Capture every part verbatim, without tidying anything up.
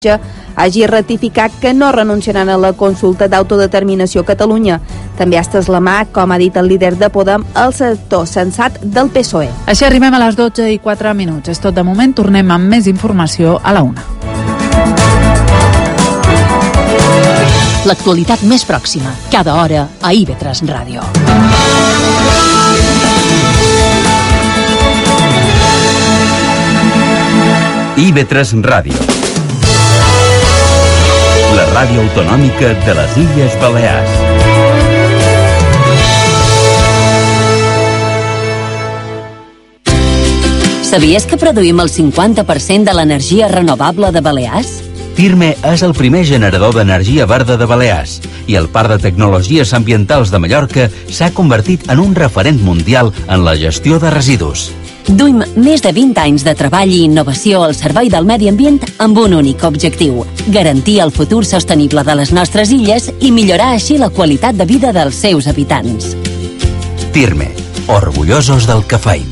hagi ratificat que no renunciaran a la consulta d'autodeterminació a Catalunya. També ha estès la mà, com ha dit el líder de Podem, al sector sensat del P S O E. Així arribem a les dotze i quatre minuts. És tot de moment, tornem amb més informació a la una. L'actualitat més pròxima, cada hora a I V tres Ràdio. I V tres Ràdio, la ràdio autonòmica de les Illes Balears. Sabies que produïm el cinquanta per cent de l'energia renovable de Balears? Firme és el primer generador d'energia verda de Balears i el Parc de Tecnologies Ambientals de Mallorca s'ha convertit en un referent mundial en la gestió de residus. Duim més de vint anys de treball i innovació al servei del medi ambient amb un únic objectiu: garantir el futur sostenible de les nostres illes i millorar així la qualitat de vida dels seus habitants. Firme, orgullosos del que feim.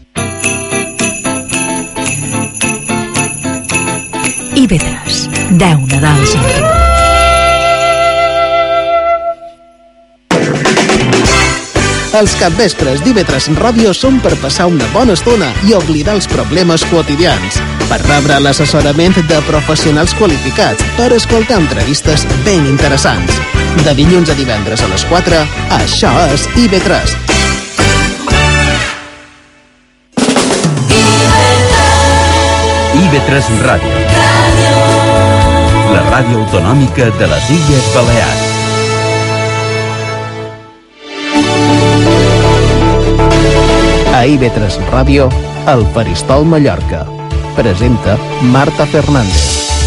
I V tres, deu Nadals amb tu. Els capvespres d'I V tres Ràdio són per passar una bona estona i oblidar els problemes quotidians, per rebre l'assessorament de professionals qualificats, per escoltar entrevistes ben interessants. De dilluns a divendres a les quatre, això és I V tres. I V tres Ràdio, la ràdio autonòmica de les Illes Balears. A I V tres Ràdio, el Faristol Mallorca. Presenta Marta Fernández.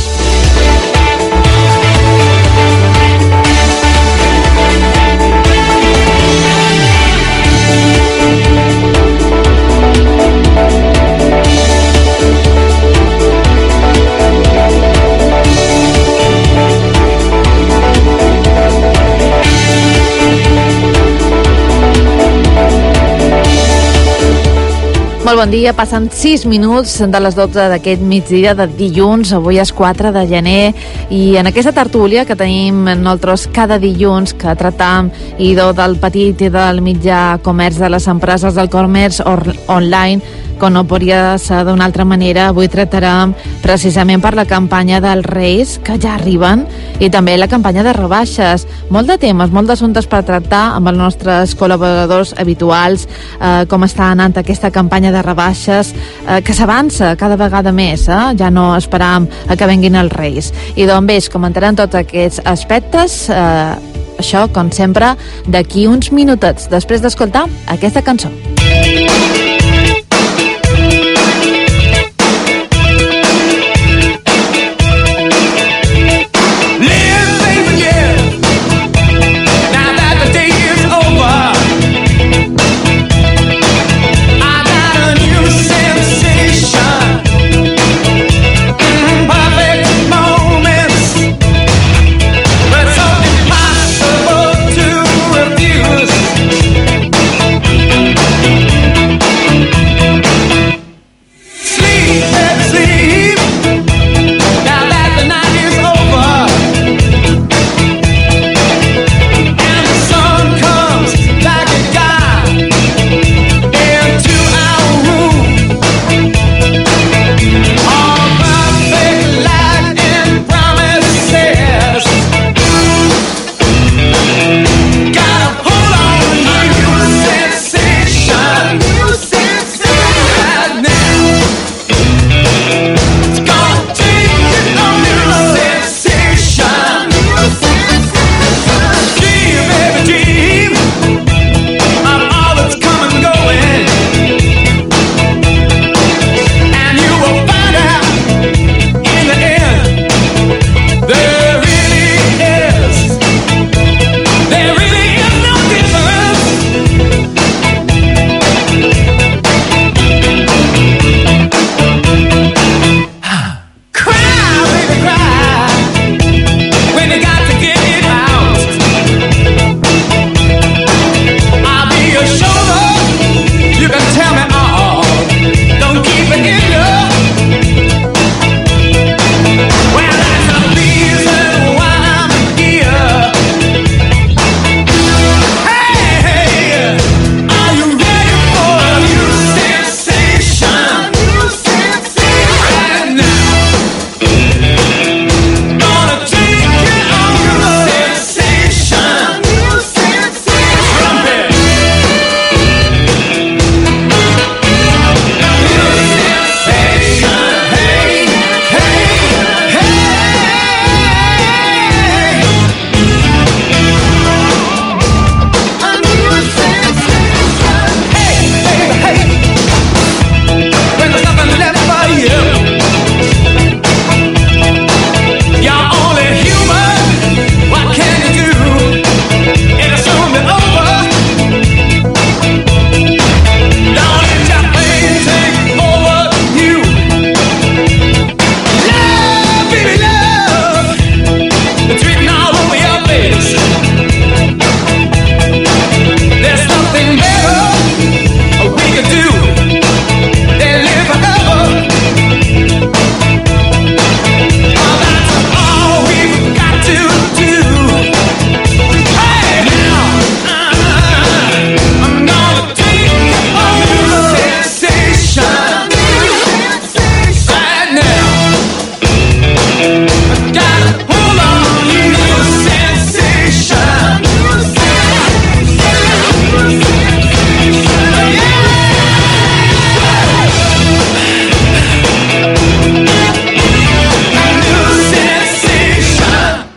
Molt bon dia, passen sis minuts de les dotze d'aquest migdia de dilluns, avui és quatre de gener, i en aquesta tertúlia que tenim nosaltres cada dilluns, que tratam i do del petit i del mitjà comerç, de les empreses del comerç online, com no podria ser d'una altra manera, avui tratarem precisament per la campanya dels Reis, que ja arriben, i també la campanya de rebaixes. Molt de temes, molt d'assumptes per tractar amb els nostres col·laboradors habituals, eh, com està anant aquesta campanya de rebaixes, eh, que s'avança cada vegada més, eh? Ja no esperam a que venguin els Reis. I d'on ves, comentarem tots aquests aspectes, eh, això, com sempre, d'aquí uns minutets, després d'escoltar aquesta cançó.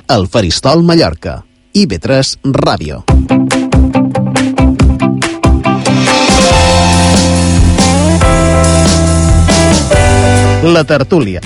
al Faristol Mallorca. I V tres Ràdio. La tertúlia.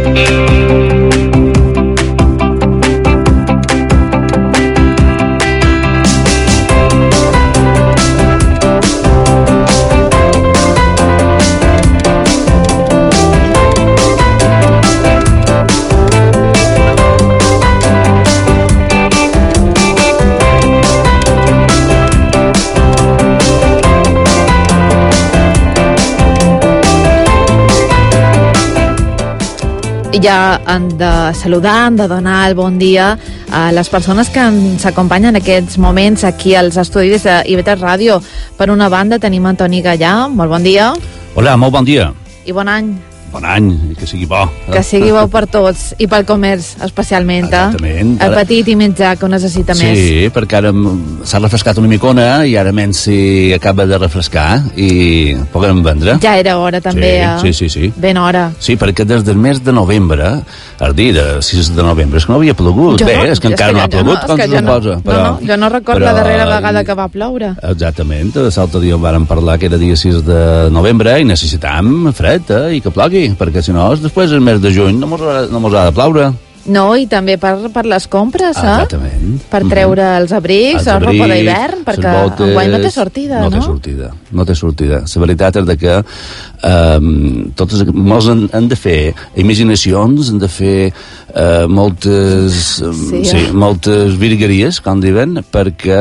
Ja han de saludar, han de donar el bon dia a les persones que ens acompanyen en aquests moments aquí als estudis de I V tres Ràdio. Per una banda tenim Antoni Gallà, molt bon dia. Hola, molt bon dia. I bon any. Bon any, i que sigui bo. Que sigui bo per tots, i pel comerç especialment, eh? Exactament. El ara... petit i mitjà que ho necessita sí, més. Sí, perquè ara s'ha refrescat una micona i ara menys s'hi acaba de refrescar i podem vendre. Ja era hora també, sí, eh? Sí, sí, sí. Ben hora. Sí, perquè des del mes de novembre, a dir, de sis de novembre, és que no havia plogut. Jo Bé, no, és que és encara que no ha jo plogut, no, com que se jo no. suposa. Però, no, no, jo no recordo però, la darrera vegada que va ploure. Exactament, l'altre dia vàrem parlar que era dia sis de novembre i necessitam fred, eh, i que plogui, perquè si no, després el mes de juny no mos ha, no mos ha de ploure. No, i també per, per les compres, eh? Exactament. Per treure mm-hmm. els abrics, els abrics, roba d'hivern, perquè botes, enguany no té sortida, no? No té sortida, no té sortida. La veritat és que um, totes, molts han, han de fer imaginacions, han de fer uh, moltes, sí, sí, eh? moltes virgueries, com diuen, perquè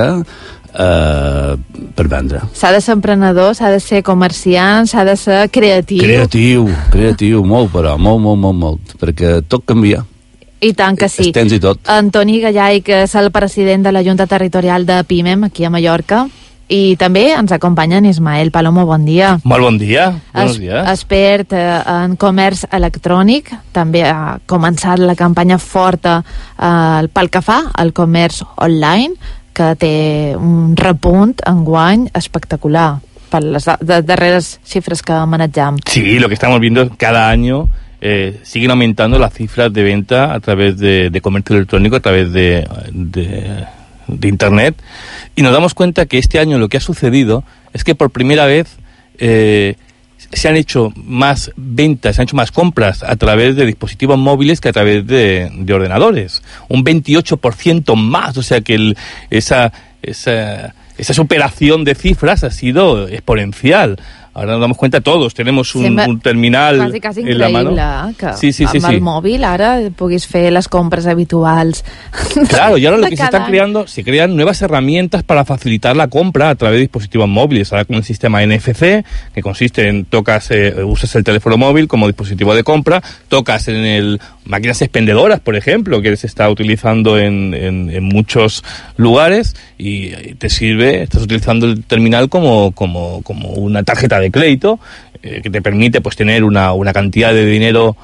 Uh, per vendre. S'ha de ser emprenedor, s'ha de ser comerciant, s'ha de ser creatiu. Creatiu, creatiu, molt, però, molt, molt, molt, molt, perquè tot canvia. I tant que sí. Estens i tot. Antoni Gallai, que és el president de la Junta Territorial de PIMEM, aquí a Mallorca, i també ens acompanya en Ismael Palomo, bon dia. Molt bon dia, buenos es, días. Expert eh, en comerç electrònic, també ha començat la campanya forta eh, pel que fa al comerç online, que té un repunt enguany espectacular per les de, darreres xifres que manejam. Sí, lo que estamos viendo cada año eh, siguen aumentando las cifras de venta a través de, de comercio electrónico, a través de, de, de internet, y nos damos cuenta que este año lo que ha sucedido es que por primera vez eh, se han hecho más ventas, se han hecho más compras a través de dispositivos móviles que a través de, de ordenadores. Un veintiocho por ciento más, o sea que el, esa, esa, esa superación de cifras ha sido exponencial. Ahora nos damos cuenta todos, tenemos un, un terminal quasi, quasi en la mano. Que sí, sí, sí, amb sí. el mòvil ara puguis fer les compres habituals. Claro, y ahora lo que se están creando, se crean nuevas herramientas para facilitar la compra a través de dispositivos móviles. Ahora con el sistema N F C, que consiste en tocas, eh, usas el teléfono móvil como dispositivo de compra, tocas en el máquinas expendedoras, por ejemplo, que se está utilizando en, en, en muchos lugares y te sirve, estás utilizando el terminal como, como, como una tarjeta de crédito eh, que te permite pues tener una, una cantidad de dinero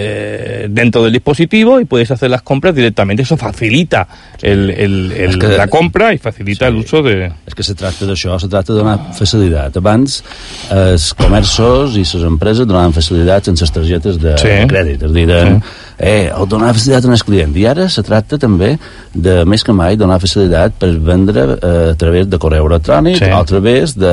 eh, dentro del dispositivo y puedes hacer las compras directamente. Eso facilita el, el, el, que, la compra y facilita sí, el uso de... És que se tracta d'això, se tracta de donar facilitat. Abans els comerços i les empreses donaven facilitats en les targetes de sí. crèdit, és a dir, de, sí. eh, donar facilitat als clients. I ara se tracta també de, més que mai, donar facilitat per vendre eh, a través de correu electrònic sí. o a través de,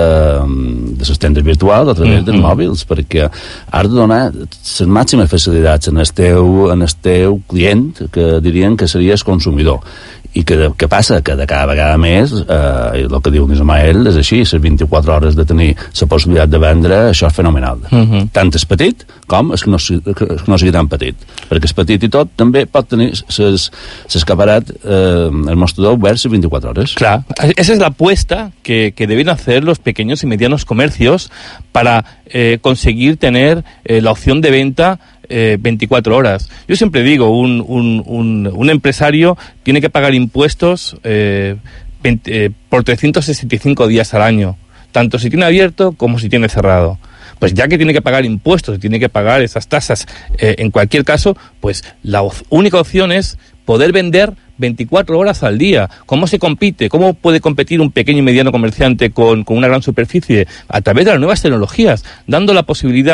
de les tendes virtuals, a través mm-hmm. dels mòbils, perquè has de donar les màximes facilitats en el teu, en el teu client, que dirien que seria el consumidor. I que, que passa? Que de cada vegada més, eh, el que diu Ismael és així, les vint-i-quatre hores de tenir la possibilitat de vendre, això és fenomenal. Uh-huh. Tant és petit com és que no, que no sigui tan petit. Perquè és petit i tot també pot tenir l'escaparat, eh, el mostrador obert les vint-i-quatre hores. Claro, esa es la apuesta que, que deben hacer los pequeños y medianos comercios para eh, conseguir tener eh, la opción de venta Eh, veinticuatro horas. Yo siempre digo, un, un, un, un empresario tiene que pagar impuestos eh, veinte, eh, por trescientos sesenta y cinco días al año, tanto si tiene abierto como si tiene cerrado. Pues ya que tiene que pagar impuestos y tiene que pagar esas tasas, eh, en cualquier caso, pues la op- única opción es poder vender veinticuatro horas al día. ¿Cómo se compite? ¿Cómo puede competir un pequeño y mediano comerciante con, con una gran superficie? A través de las nuevas tecnologías, dando la posibilidad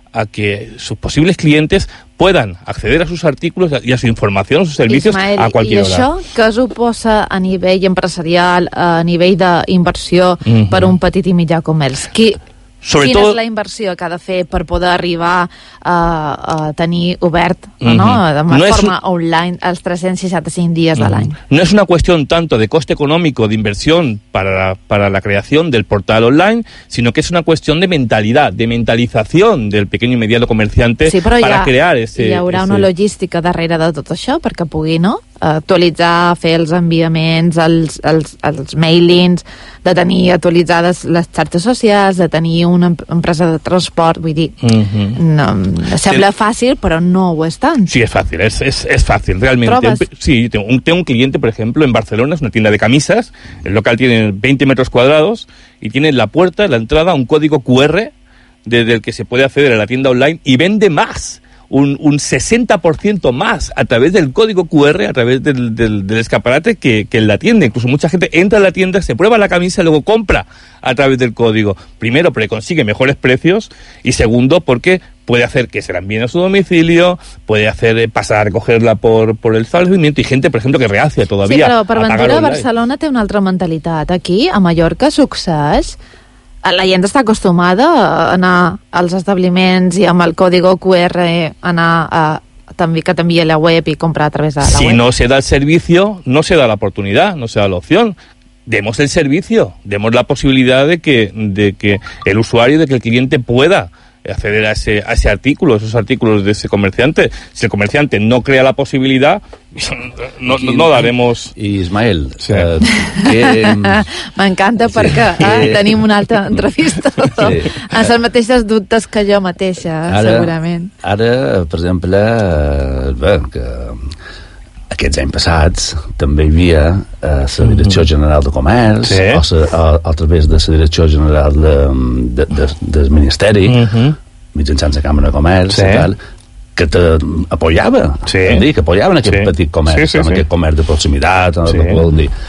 a que sus posibles clientes puedan acceder a sus artículos y a su información, a sus servicios, Ismael, a cualquier hora. I això què suposa a nivell empresarial, a nivell d'inversió uh-huh. per un petit i mitjà comerç? Qui, Sobre Quina tot... és la inversió que ha de fer per poder arribar a, a tenir obert uh-huh. ¿no? de no forma un... online els trescientos sesenta y cinco días uh-huh. del año? No es una cuestión tanto de coste económico de inversión para, para la creación del portal online, sino que es una cuestión de mentalidad, de mentalitzación del pequeño y mediano comerciante sí, para ha, crear ese... Hi haurà ese... una logística darrere de tot això perquè pugui, no?, actualitzar, fer els enviaments, els, els, els mailings, de tenir actualitzades les xarxes socials, de tenir una empresa de transport, vull dir, uh-huh. no, sembla fàcil, però no ho és tant. Sí, es fácil, es, es, es fácil, realmente. ¿Probas? Sí, tengo un, tengo un cliente, por ejemplo, en Barcelona, es una tienda de camisas, el local tiene veinte metros cuadrados y tiene en la puerta, en la entrada, un código cu erre desde el que se puede acceder a la tienda online y vende más. Un, un sesenta por ciento más a través del código cu erre, a través del, del, del escaparate que, que en la tienda. Incluso mucha gente entra en la tienda, se prueba la camisa y luego compra a través del código. Primero, porque consigue mejores precios y segundo, porque puede hacer que se la envíen a su domicilio, puede hacer eh, pasar a recogerla por, por el establecimiento y gente, por ejemplo, que reacia todavía. Sí, però per ventura Barcelona té una altra mentalitat. Aquí, a Mallorca, succeeix. La gent està acostumada a anar als establiments i amb el código cu erre anar a, també, que t'envia la web i comprar a través de la si web. Si no se da el servicio, no se da la oportunidad, no se da la opción. Demos el servicio, demos la posibilidad de que, de que el usuario, de que el cliente pueda acceder a ese, a ese artículo, esos artículos de ese comerciante. Si el comerciante no crea la posibilidad, no, no, no daremos... I Ismael, sí. eh, que... M'encanta perquè sí. eh, tenim una altra entrevista sí. amb els mateixos dubtes que jo mateixa, ara, segurament. Ara, per exemple, eh, bé, que aquests anys passats també hi havia eh, la Direcció General de Comerç sí. o, sa, o a través de la Direcció General de, de, de, del Ministeri uh-huh. mitjançant la Càmera de Comerç sí. i tal, que t'apoyava sí. dir, que apoyaven aquest sí. petit comerç sí, sí, amb sí. aquest comerç de proximitat sí. que volen dir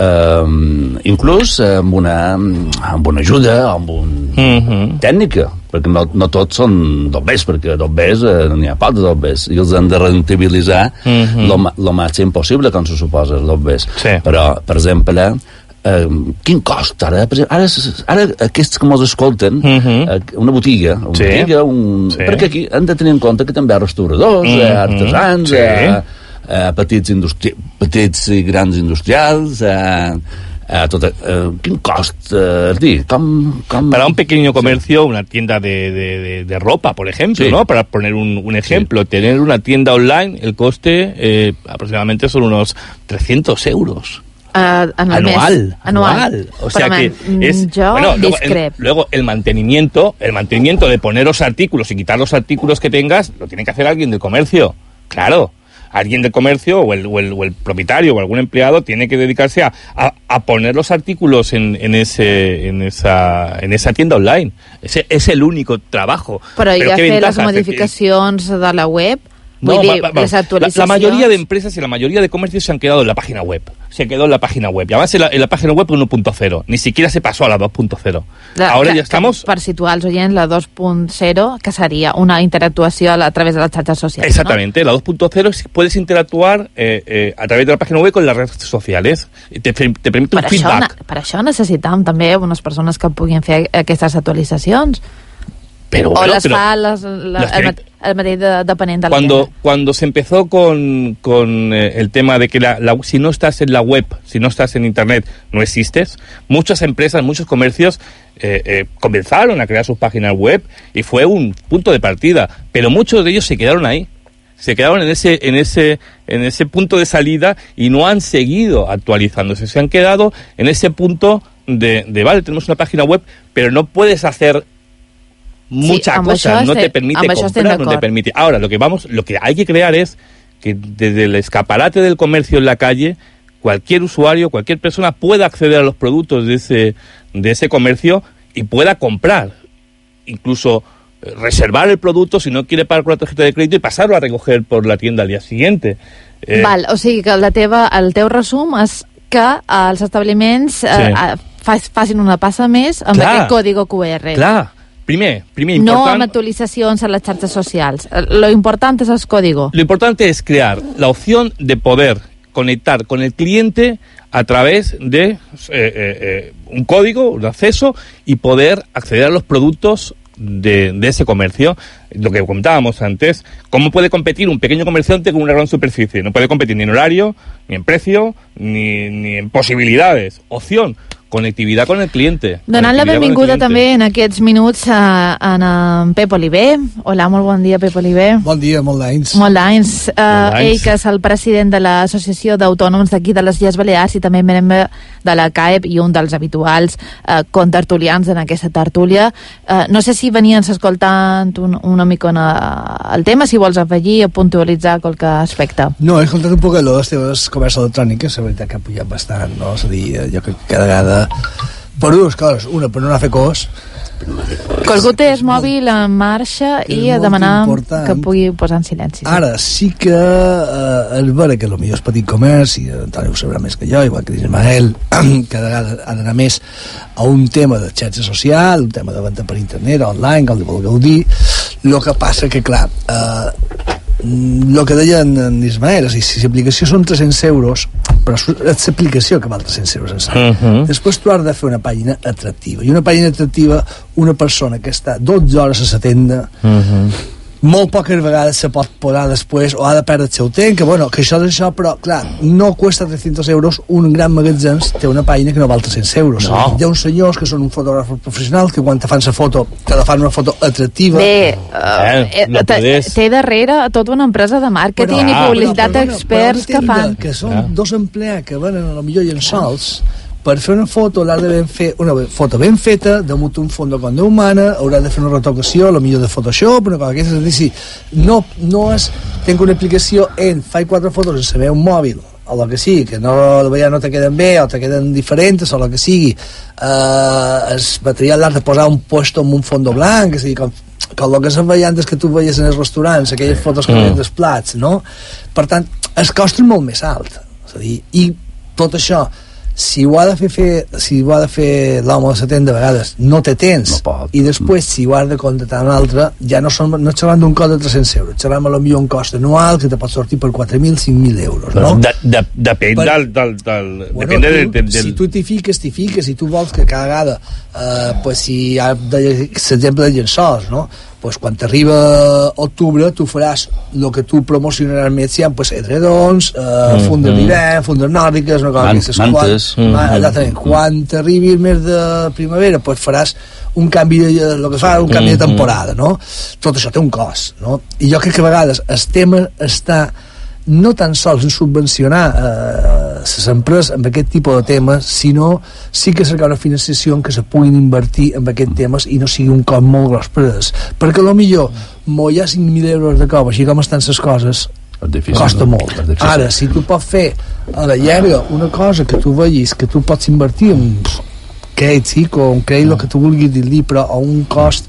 Um, inclús amb una, amb una ajuda, amb una uh-huh. tècnica, perquè no, no tots són dobbers, perquè dobbers eh, n'hi ha pocs dobbers, i els han de rentabilitzar uh-huh. lo, lo màxim possible, com se suposa, els dobbers. Sí. Però, per exemple, eh, quin cost ara? Ara, ara aquests que mos escolten, uh-huh. eh, una botiga, una sí. botiga un... sí. perquè aquí han de tenir en compte que també hi ha restauradors, uh-huh. eh, artesans, sí. eh, Uh, petits, industri... petits i grans industrials uh, uh, tot, uh, quin cost uh, dir, com, com... para un pequeño comercio, sí. una tienda de, de, de, de ropa, por ejemplo, sí. ¿no? Para poner un, un ejemplo, sí. tener una tienda online, el coste eh, aproximadamente son unos trescientos euros. Uh, anual, anual, anual. O sea que es yo bueno, luego el, luego el mantenimiento, el mantenimiento de poner los artículos y quitar los artículos que tengas, lo tiene que hacer alguien del comercio, claro. Alguien del comercio o el, o, el, o el propietario o algún empleado tiene que dedicarse a, a, a poner los artículos en, en, ese, en, esa, en esa tienda online. Ese es el único trabajo. Però hi ha fer les modificacions de la web. No, Vull dir, va, va, les actualitzacions... La, la mayoría de empresas y la mayoría de comercios se han quedado en la página web. Se quedó en la página web. Y además en la, en la página web uno punto cero. Ni siquiera se pasó a la dos punto cero. La, Ahora que, ya estamos... Per situar els oients, la dos punto cero, que seria una interactuació a través de las xarxes socials. Exactamente. ¿no? La dos punto cero puedes interactuar eh, eh, a través de la página web con las redes sociales. Te, te permite per un feedback. Això, per això necessitam també unes persones que puguin fer aquestes actualitzacions. Pero, o bueno, las pero fa les, la, el, el mateix de, depenent de la cuando, tienda. Cuando se empezó con, con eh, el tema de que la, la, si no estás en la web, si no estás en internet, no existes, muchas empresas, muchos comercios eh, eh, comenzaron a crear sus páginas web y fue un punto de partida, pero muchos de ellos se quedaron ahí. Se quedaron en ese, en ese, en ese punto de salida y no han seguido actualizándose. Se han quedado en ese punto de, de vale, tenemos una página web, pero no puedes hacer muchas sí, cosas, no te permite comprar, no te permite. Ahora, lo que vamos, lo que hay que crear es que desde el escaparate del comercio en la calle, cualquier usuario, cualquier persona pueda acceder a los productos de ese, de ese comercio y pueda comprar. Incluso eh, reservar el producto si no quiere pagar con la tarjeta de crédito y pasarlo a recoger por la tienda al día siguiente. Eh, Val, o sigui que la teva, el teu resum és que els establiments eh, sí. facin una passa més amb clar, aquest código cu erre. Clar. Primer, primer important... No amb actualitzacions a las xarxes socials. Lo importante es el código. Lo importante es crear la opción de poder conectar con el cliente a través de eh, eh, un código de acceso y poder acceder a los productos de, de ese comercio. Lo que comentábamos antes, ¿cómo puede competir un pequeño comerciante con una gran superficie? No puede competir ni en horario, ni en precio, ni, ni en posibilidades. Opción, conectivitat con el cliente. Donant la benvinguda també en aquests minuts a, a en Pep Oliver. Hola, molt bon dia, Pep Oliver. Bon dia, molt d'anys. Molt d'anys. Uh, ell, que és el president de l'Associació d'Autònoms d'aquí de les Illes Balears i també membre de la C A E P i un dels habituals uh, contertulians en aquesta tertúlia. Uh, no sé si venies escoltant un, una mica el tema, si vols afegir o puntualitzar qualque aspecte. No, he escoltat un poc allò de les teves comerç electròniques, la veritat que ha pujat bastant, no? És a dir, jo crec que cada vegada per dues coses, una per no anar a fer cos, que algú té el mòbil en marxa i a demanar important. Que pugui posar en silenci. Sí. Ara sí que eh, és vera que potser és petit comerç, i Antoni ho sabrà més que jo, igual que Ismael, cada vegada ha d'anar més a un tema de xarxa social, un tema de venda per internet, online, com li vulgueu dir. El que passa que, clar, eh, el que deia en Ismael, és a dir, si l'aplicació són tres-cents euros, però és l'aplicació que val tres-cents euros en sac. Uh -huh. Després tu has de fer una pàgina atractiva, i una pàgina atractiva, una persona que està dotze hores a la tenda, uh -huh. molt poques vegades se pot posar després, o ha de perdre el seu temps, que bueno, que això és això, però clar, no cuesta tres-cents euros. Un gran magatzem té una pàgina que no val tres-cents euros. No. Hi ha uns senyors que són un fotògraf professional que quan te fan la foto, te la fan una foto atractiva. Bé, uh, eh, no té darrere tota una empresa de màrqueting i publicitat d'experts que fan. Que són ah. dos empleats que venen a lo millor llençols per fer una foto, l'ha de ben fer una foto ben feta, damunt un fons de conda humana, haurà de fer una retocació, a lo millor de Photoshop, una cosa d'aquestes. És a dir, no, no és, tenc una aplicació en, faig quatre fotos en saber un mòbil, o el que sigui, que no, no te queden bé, o te queden diferents, o el que sigui, eh, el material l'has de posar un puesto amb un fondo blanc, és a dir, com, com el que se'n veia antes que tu veies en els restaurants, aquelles fotos que mm. dels plats, no? Per tant, el cost és molt més alt, és a dir, i tot això, si ho ha de fer, fer si ho ha de fer l'home de la tenda, a vegades no té temps, no i després si ho has de contractar un altre, ja no, són, no xerram d'un cost de tres-cents euros, xerram potser un cost anual que te pot sortir per quatre mil, cinc mil euros, no? De, de, depèn per, del, del, del, bueno, depèn tu, del, del... Si tu t'hi fiques, t'hi fiques, si tu vols que cada vegada eh, pues, si hi ha l'exemple de llençols, no? Pues quan t'arriba octubre tu faràs el que tu promocionaràs més, ja, pues, edredons, eh, mm, fundes d'hivern, fundes nòrdiques, una cosa Man, que mantes. Quan, mm, mm, quan t'arribi el mes de primavera, pues faràs un canvi de, el que fa, un canvi de temporada, no? Tot això té un cost, no? I jo crec que a vegades el tema està no tan sols en subvencionar eh, les empreses amb aquest tipus de temes, sinó sí que cercar una financiació en què se puguin invertir en aquests temes i no sigui un cost molt gros per ells, perquè potser molt hi ha cinc mil euros de cop, així com estan les coses, difícil, costa no? molt. Ara, si tu pots fer a la llarga una cosa que tu vegis que tu pots invertir en crèdit, sí, o un crèdit, el que tu vulguis dir-li, però a un cost,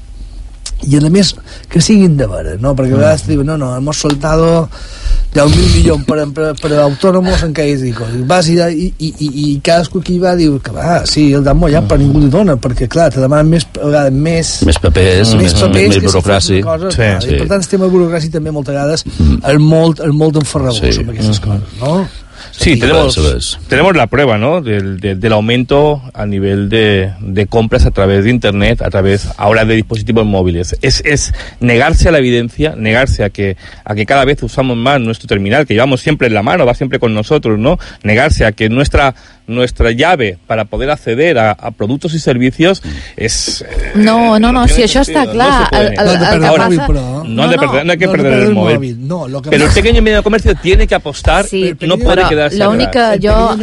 i a més que siguin de veres, no? Perquè a vegades diuen, no, no, hemos soltado deu mil milions per, per, per autònoms en què i vas i, i, i, i cadascú que hi va diu que va, sí, el dan molt ja, però ningú li dona, perquè clar, te demanen més més, més papers, més, papers, més, més burocràcia, coses, sí, sí. I per tant el tema de burocràcia també moltes vegades mm. és molt, és molt enferragós sí. amb aquestes mm. coses, no? Sí, tenemos, tenemos la prueba, ¿no? Del, del, del aumento a nivel de, de compras a través de Internet, a través ahora de dispositivos móviles. Es, es negarse a la evidencia, negarse a que, a que cada vez usamos más nuestro terminal, que llevamos siempre en la mano, va siempre con nosotros, ¿no? Negarse a que nuestra nuestra llave para poder acceder a, a productos y servicios es... Eh, no, no, no, si això està clar. No, el, el, el, el ahora, móvil, pero, no, no, de perder, no hay que no perder el móvil. móvil. No, lo que pero el pequeño y medio comercio tiene que apostar, sí, no puede quedarse atrás. L'únic que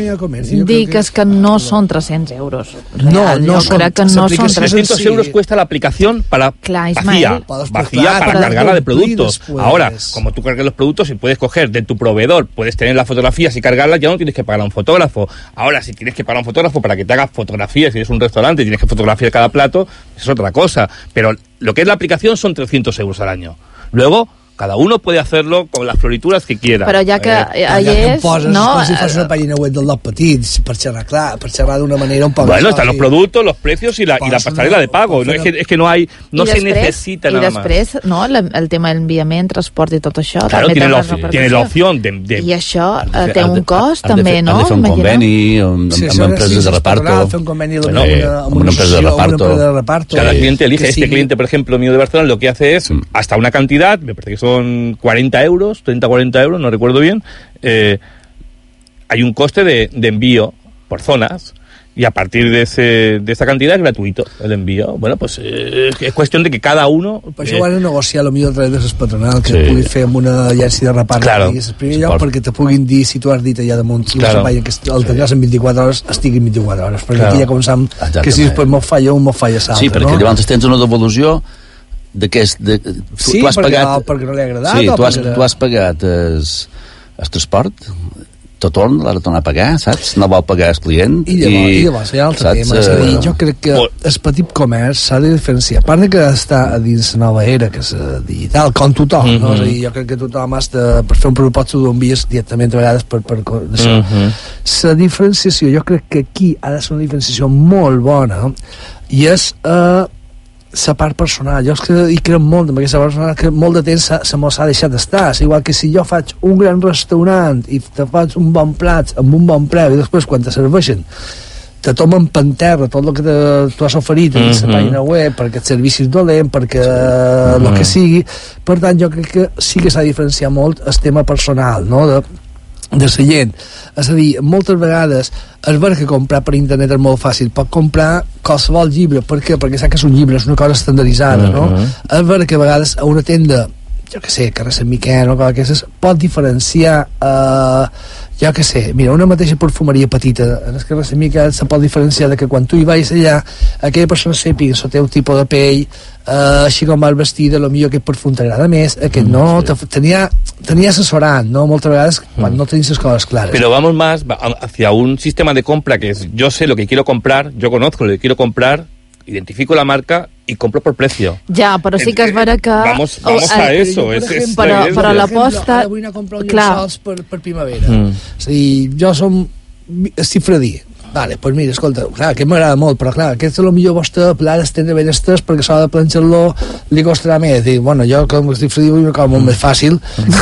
jo dic és que no són tres-cents euros. Real. No, no jo son, crec que no són trescientos sí. euros cuesta la aplicación para Clar, vacía, vacía para cargarla de productos. Ahora, como tú cargas los productos y puedes coger de tu proveedor, puedes tener las fotografías y cargarlas, ya no tienes que pagar a un fotógrafo. Ahora, si tienes que pagar a un fotógrafo para que te haga fotografías, si eres un restaurante y tienes que fotografiar cada plato, es otra cosa. Pero lo que es la aplicación son trescientos euros al año. Luego, Cada uno puede hacerlo con las florituras que quiera. Però ja que eh, allà és... Poses, no, com si fos una pàgina web del Lot Petits, per xerrar clar, per xerrar d'una manera un poc... Bueno, están los productos, los precios y la, y la pasarela de pago. No, es, que, es que no hay, no se després, necesita nada más. I després, no, el, el tema d'enviament, transport i tot això... Claro, també tiene la, tiene la opción de, de... I això eh, té un cost, has també, de fer, no? Has de fer un conveni amb, sí, amb empreses de reparto. Fer un conveni bueno, amb, una, amb, amb una empresa de reparto. De reparto. Cada cliente elige. Este cliente, por ejemplo, mío de Barcelona, lo que hace es, hasta una cantidad, me parece que son cuarenta euros, treinta a cuarenta euros, no recuerdo bien, eh, hay un coste de, de envío por zonas, y a partir de, ese, de esa cantidad es gratuito el envío. Bueno, pues eh, es cuestión de que cada uno... Per això eh, ho han de negociar potser a través de les patronals, que sí. Pugui fer amb una agència de repart, claro. En primer lloc, perquè te puguin dir, si tu has dit allà damunt, claro. Que el tindràs en vint-i-quatre hores, estigui en vint-i-quatre hores, perquè claro. Aquí ja començam que si després m'ho falla un, m'ho falla l'altre. Sí, perquè no? llavors tens una devolució d'aquest... De, tu, sí, tu has perquè, pagat, no, perquè no li ha agradat. Sí, tu has, perquè... tu has pagat el, el transport, tot torn, l'ha de tornar a pagar, saps? No vol pagar el client. I llavors, i, i llavors hi ha un altre saps? Tema. És a dir, jo crec que el petit comerç s'ha de diferenciar. A part de que està a dins la nova era, que és digital, com tothom, mm-hmm. No? És a dir, jo crec que tothom has de, per fer un producte ho envies directament a vegades per, per això. Mm-hmm. La diferenciació, jo crec que aquí ha de ser una diferenciació molt bona, i és... Eh, la part personal, jo és que hi crec molt amb aquesta persona, que molt de temps se mos ha deixat estar, és igual que si jo faig un gran restaurant i te faig un bon plat amb un bon preu i després quan te serveixen te tomen per terra tot el que te, tu has oferit en mm-hmm. la pàgina web perquè et servicis dolent, perquè mm-hmm. el que sigui, per tant jo crec que sí que s'ha de diferenciar molt el tema personal, no?, de de la gent, és a dir, moltes vegades és vera que comprar per internet és molt fàcil, pot comprar qualsevol llibre, per què? Perquè sap que és un llibre, és una cosa estandarditzada, no? Uh-huh. És vera que a vegades a una tenda, jo que sé, carrer Sant Miquel o cosa d'aquestes, pot diferenciar eh, jo que sé, mira, una mateixa perfumeria petita en el carrer Sant Miquel se pot diferenciar de que quan tu hi vagis allà, aquella persona sàpiga el teu tipus de pell, eh, així com vas vestida, potser aquest perfum t'agrada més, aquest mm, no, sí. tenia, tenia assessorant, no? Moltes vegades quan mm. no tens les coses clares. Pero vamos más hacia un sistema de compra que es, yo sé lo que quiero comprar, yo conozco lo que quiero comprar, identifico la marca y compro por precio. Ja, però sí que és vera que... Vamos, vamos a eh, eso. És, és però, però l'aposta... Ara vull anar a comprar un llençols per, per primavera. Mm. És a dir, jo som... estic fredí. Vale, pues mira, escolta, clar, aquest m'agrada molt, però clar, aquest és el millor vostre plat estendre ben estès perquè s'ha de planxar-lo, li costarà més. Dic, bueno, jo com estic fredí vull una cosa molt més fàcil.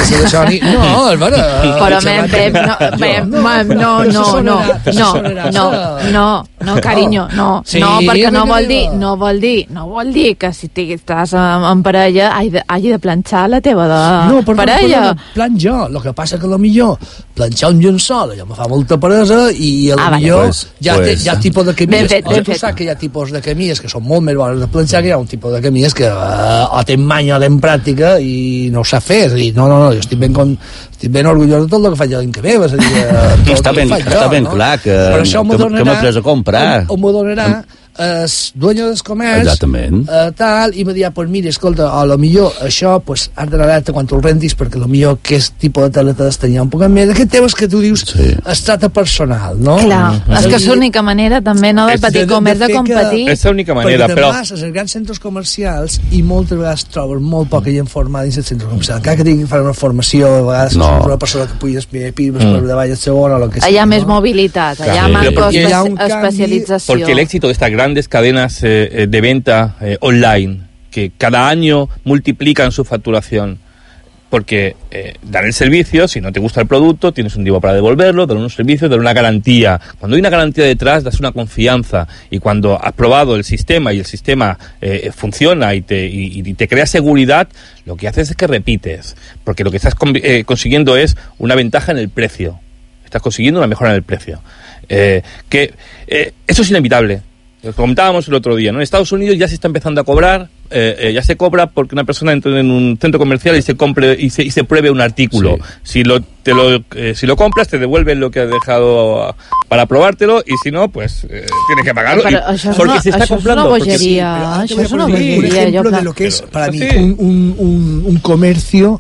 No, és vera. Però, men, Pep, no, no, no, no, no, no, no, no, carinyo, no, no, perquè no vol dir, no vol dir, no vol dir que si estàs en parella hagi de planxar la teva parella. No, plan jo, el que passa que a lo millor planxar un llençol, allò me fa molta peresa i a lo millor ja pues, hi ha tipus de camies, ben fet, ben tu saps que hi ha tipus de camies que són molt més bones de planxar, que hi ha un tipus de camies que uh, o té manya o té en pràctica i no ho sap fer, és a dir, no, no, no, jo estic ben, con, estic ben orgullós de tot el que faig l'any que ve, és a dir, uh, està ben, està jo, ben no? Clar que, que, que m'he pres a comprar o, o m'ho donarà el dueño del comerç eh, tal, i me dirà, pues mira, escolta, a lo millor això, pues has d'anar alerta quan tu el rentis, perquè a lo millor aquest tipus de targeta tenia un poc més, d'aquest temes que tu dius sí. Es tracta personal, no? Clar, mm -hmm. és que és l'única manera també, no, del petit comerç de, de, de competir. És l'única manera, perquè però... Perquè vas als grans centres comercials i moltes vegades trobes molt poca gent formada dins els centres comercials. Encara que tinguin que fer una formació, a vegades no. Una persona que pugui explicar pibes mm. per davall el segon o el que sigui. Allà més mobilitat, allà més especialització. Porque el éxito de estas grandes cadenas de venta eh, online que cada año multiplican su facturación porque eh, dan el servicio, si no te gusta el producto tienes un tiempo para devolverlo, dan unos servicios, dan una garantía. Cuando hay una garantía detrás das una confianza, y cuando has probado el sistema y el sistema eh, funciona y te, y, y te crea seguridad, lo que haces es que repites, porque lo que estás con, eh, consiguiendo es una ventaja en el precio, estás consiguiendo una mejora en el precio, eh, que eh, eso es inevitable. Lo comentábamos el otro día, ¿no? En Estados Unidos ya se está empezando a cobrar, eh, eh, ya se cobra porque una persona entra en un centro comercial y se compre y se, y se pruebe un artículo. Sí. Si lo te lo eh, si lo compras te devuelven lo que has dejado para probártelo y si no pues eh, tienes que pagarlo. Pero y, això porque no, se está això comprando. És una bogeria, sí, això és una bogeria. Un ejemplo de lo que es para mí un, un, un, un comercio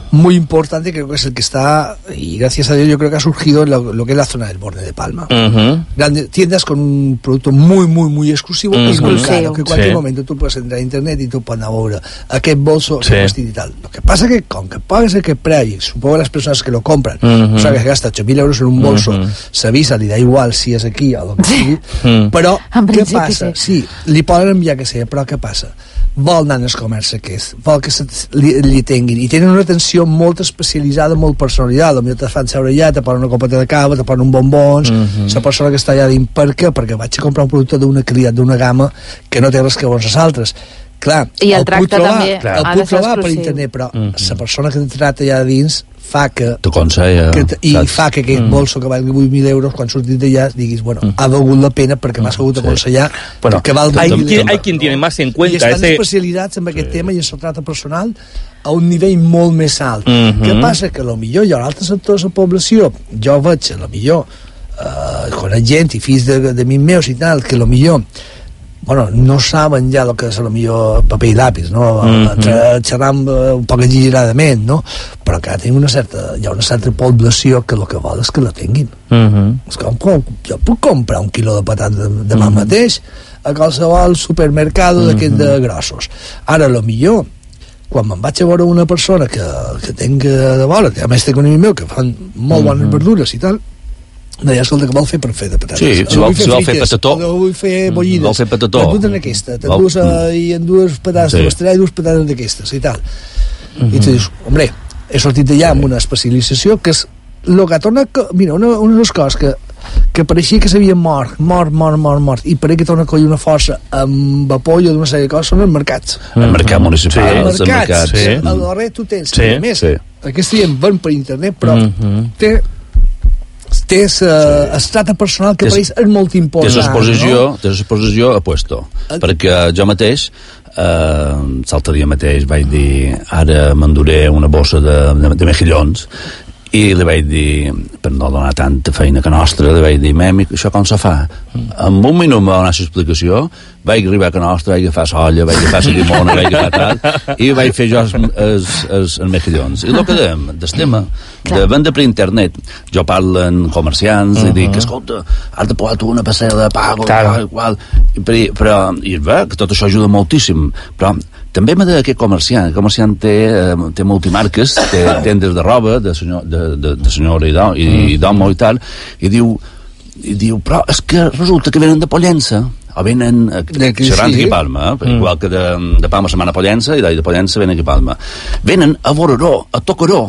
muy importante, creo que es el que está, y gracias a Dios yo creo que ha surgido en lo, lo que es la zona del Borne de Palma. Uh-huh. Grandes tiendas con un producto muy, muy, muy exclusivo, uh-huh. y muy caro, que en cualquier sí. momento tú puedes entrar a internet i tu pots anar a veure aquest bolso, sí. aquest vestit i tal. Lo que pasa que com que pagues aquest preu, supongo que les persones que lo compran, uh-huh. o sea, que gasta ocho mil euros en un bolso, uh-huh. s'avisa, li da igual si és aquí o el que sigui, uh-huh. però què passa? Sí, li poden enviar que sigui, però què passa? Vol anar als comerç aquest, vol que se, li, li tinguin, i tenen una atenció molt especialitzada, molt personalitzada. Potser te fan seure allà, te ponen una copeta de cava, te ponen un bombons, uh-huh. la persona que està allà dins. Per què? Perquè vaig a comprar un producte d'una qualitat, d'una gamma que no té res que veure amb les altres. Clar, i el, el tracte trobar, també el puc trobar per internet, però la uh-huh. persona que te trata allà dins fa que, t'aconsella, que i saps? Fa que aquest mm. bolso que val vuit mil euros quan sortit d'allà diguis, bueno, mm. ha valgut la pena perquè m'ha sabut aconsellar sí. bueno, que val hay, quien, hay quien tiene más en cuenta i estan ese... especialitzats en aquest sí. tema i en el tracte personal a un nivell molt més alt. Mm-hmm. Què passa? Que potser hi ha altres sectors de la població, jo veig, potser uh, conec gent i fills de, de mi meus i tal, que potser bueno, no saben ja el que és el millor paper i lápiz, no? Mm-hmm. Xerram un poc exageradament, no? Però que tenim una certa, hi ha una certa població que el que vol és que la tinguin. Mm-hmm. És com, com, jo puc comprar un quilo de patat de, demà mm-hmm. mateix a qualsevol supermercat mm-hmm. d'aquests de grossos. Ara, lo millor, quan me'n vaig a veure una persona que, que tinc de vora, que a més té un amic meu que fan molt bones mm-hmm. verdures i tal, no, ja escolta, que vol fer per fer de patates. Sí, si vol, si vol fer patató. O vull fer bollides. Vol fer patató. Tu en aquesta, t'endús mm. i en dues patates sí. de l'estrella i dues patates d'aquestes i tal. Mm-hmm. I tu dius, hombre, he sortit d'allà amb una especialització que és el que torna... Mira, una, una de les coses que, que pareixia que s'havia mort, mort, mort, mort, mort, i pareix que torna a collir una força amb apoyo d'una sèrie de coses, són els mercats. Mm-hmm. El mercat municipal, sí. els mercats. Sí. A darrere tu tens, sí. a més, sí. aquesta gent ven per internet, però mm-hmm. té... té el sí. tracte personal que és, és molt important. Té l'exposició, no? Té l'exposició a puesto, a... perquè jo mateix eh, l'altre dia mateix vaig dir ara m'enduré una bossa de, de, de mejillons i li vaig dir, per no donar tanta feina que nostra, li vaig dir, memi, això com se fa? Mm. En un minut em va donar l'explicació, vaig arribar a nostra, vaig agafar solla, vaig agafar la llimona, vaig agafar tal, i vaig fer jo els, els, els, els mejillons. I el que dèiem, del tema de venda per internet, jo parlo en comerciants uh-huh. i dic, escolta, has de posar tu una passada de pago, claro. igual, igual, però, i és bé, que tot això ajuda moltíssim, però també m'ha de aquest comerciant, el comerciant té, té multimarques, té tendes de roba, de, senyor, de, de, de senyora i, do, i d'home i tal, i diu, i diu, però és que resulta que venen de Pollença, o venen a Serrans sí. i Palma, eh? mm. igual que de, de Palma se'n van a Pollença i de Pollença venen aquí a Palma. Venen a Bororó, a Tocoró,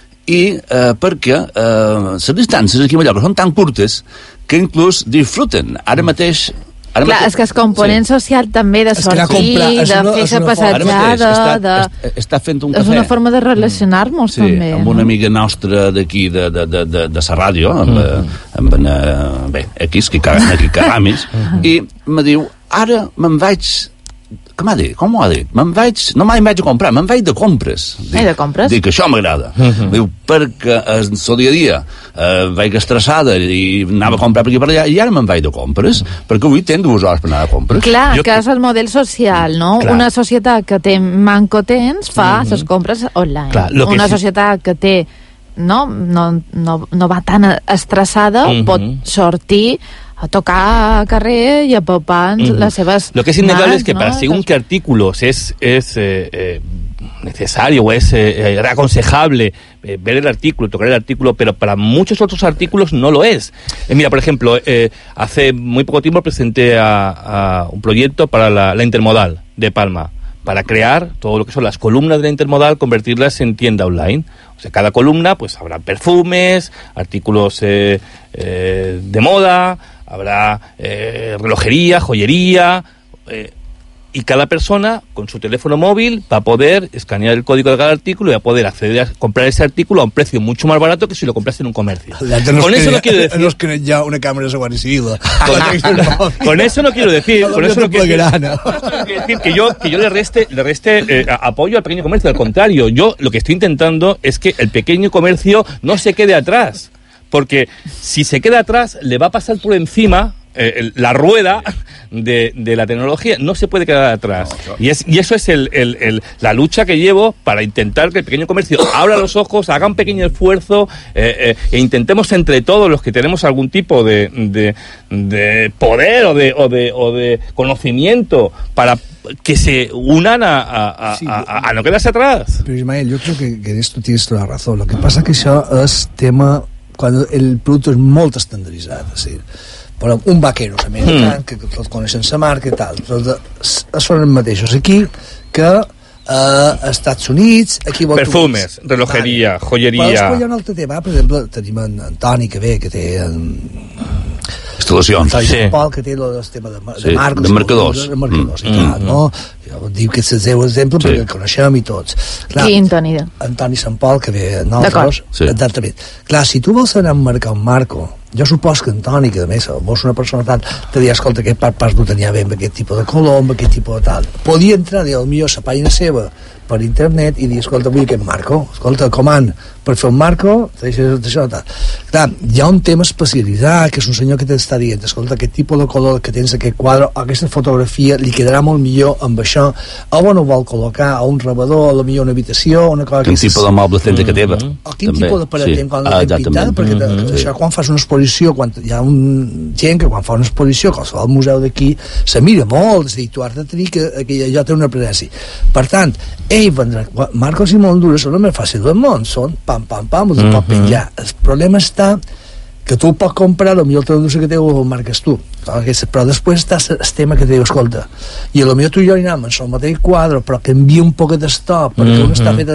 i eh, perquè eh, les distàncies aquí a Mallorca són tan curtes que inclús disfruten. Ara mateix Ara Clar, mateix, és que el component sí. social també de sortir, comprar, de una, fer-se passatjada, de... Està, està fent un cafè. És una forma de relacionar-nos, sí, també. Amb una amiga nostra d'aquí, de, de, de, de, de la ràdio, amb, mm. amb una... Bé, aquí, aquí Caramis, i me diu, ara me'n vaig... Què m'ha dit? Com ho ha dit? Me'n vaig... No me'n vaig a comprar, me'n vaig de compres. Dic, de compres? Dic, això m'agrada. Uh-huh. Diu, perquè el dia a dia eh, vaig estressada i anava a comprar per aquí per allà i ara me'n vaig de compres, perquè avui tenc dues hores per anar a compres. Clar, jo... que és el model social, no? Clar. Una societat que té manco temps fa uh-huh. les compres online. Clar, una sí... societat que té... No, no, no, no va tan estressada, uh-huh. pot sortir a tocar a carrer y a palpar uh-huh. las seves... Lo que es innegable es que ¿no? para según qué artículos es, es eh, eh, necesario o es eh, aconsejable eh, ver el artículo, tocar el artículo, pero para muchos otros artículos no lo es. Eh, mira, por ejemplo, eh, hace muy poco tiempo presenté a, a un proyecto para la, la Intermodal de Palma, para crear todo lo que son las columnas de la Intermodal, convertirlas en tienda online. O sea, cada columna, pues habrá perfumes, artículos eh, eh, de moda, habrá eh, relojería, joyería, eh, y cada persona con su teléfono móvil va a poder escanear el código de cada artículo y va a poder acceder a comprar ese artículo a un precio mucho más barato que si lo compras en un comercio. Con eso no quiero decir... No es que ya una cámara de Guardia Civil. Con, con eso no quiero decir... Con eso no quiero decir que yo, que yo le reste, le reste eh, apoyo al pequeño comercio. Al contrario, yo lo que estoy intentando es que el pequeño comercio no se quede atrás. Porque si se queda atrás, le va a pasar por encima... Eh, la rueda de, de la tecnología, no se puede quedar atrás. No, y, es, y eso es el, el, el, la lucha que llevo para intentar que el pequeño comercio abra los ojos, haga un pequeño esfuerzo eh, eh, e intentemos entre todos los que tenemos algún tipo de, de, de poder o de, o, de, o de conocimiento para que se unan a, a, a, sí, a, a no quedarse atrás. Pero Ismael, yo creo que, que en esto tienes toda la razón. Lo que pasa es que això és tema quan el producte és molt estandarditzat. És dir, però un vaquero americà, mm. que tots coneixen la marca i tal, però són els mateixos aquí que a uh, Estats Units, aquí perfumes, tu... relojeria, vale. Joieria. Però després hi ha un altre tema, per exemple, tenim en Antoni que ve, que té en... instal·lacions. Sí. Pol, que té el tema de, de sí, marcos. De marcadors. De marcadors mm. i tal, mm. no? Jo dic que és el seu exemple sí. perquè el coneixem i tots. Clar, qui, Antoni? Antoni Sant Pol, que ve a nosaltres. Sí. Exactament. Clar, si tu vols anar a marcar un marco, jo supos que Antoni, que a més vols una persona tal, te dirà, escolta, aquest part pas no tenia bé amb aquest tipus de color, amb aquest tipus de tal. Podia entrar, dir, potser a la pàgina seva per internet i dir, escolta, vull aquest marco, escolta, comand per fer un marco, això, tal. Clar, hi ha un tema especialitzat, que és un senyor que t'està dient, escolta, aquest tipus de color que tens aquest quadre, aquesta fotografia, li quedarà molt millor amb això, o no vol col·locar a un rebedor, a la millor una habitació, una cosa... Quin tipus de moble tens que teva. O quin tipus de paret tens quan l'hem pintat, perquè mm-hmm. això quan fas una exposició, quan hi ha un gent que quan fa una exposició, qualsevol museu d'aquí, se mira molt, és a dir, tu has de tenir que, que allò té una presència. Per tant, ell vendrà marcos i moldures, són el més fàcil del món, són pam, pam, pam, els mm-hmm. pot penjar. El problema està que tu pots comprar, potser el teu que teu ho marques tu, però després està el tema que te diu, escolta, i potser tu i jo anem en el mateix quadre, però canvia un poc d'estop, perquè mm-hmm. una està feta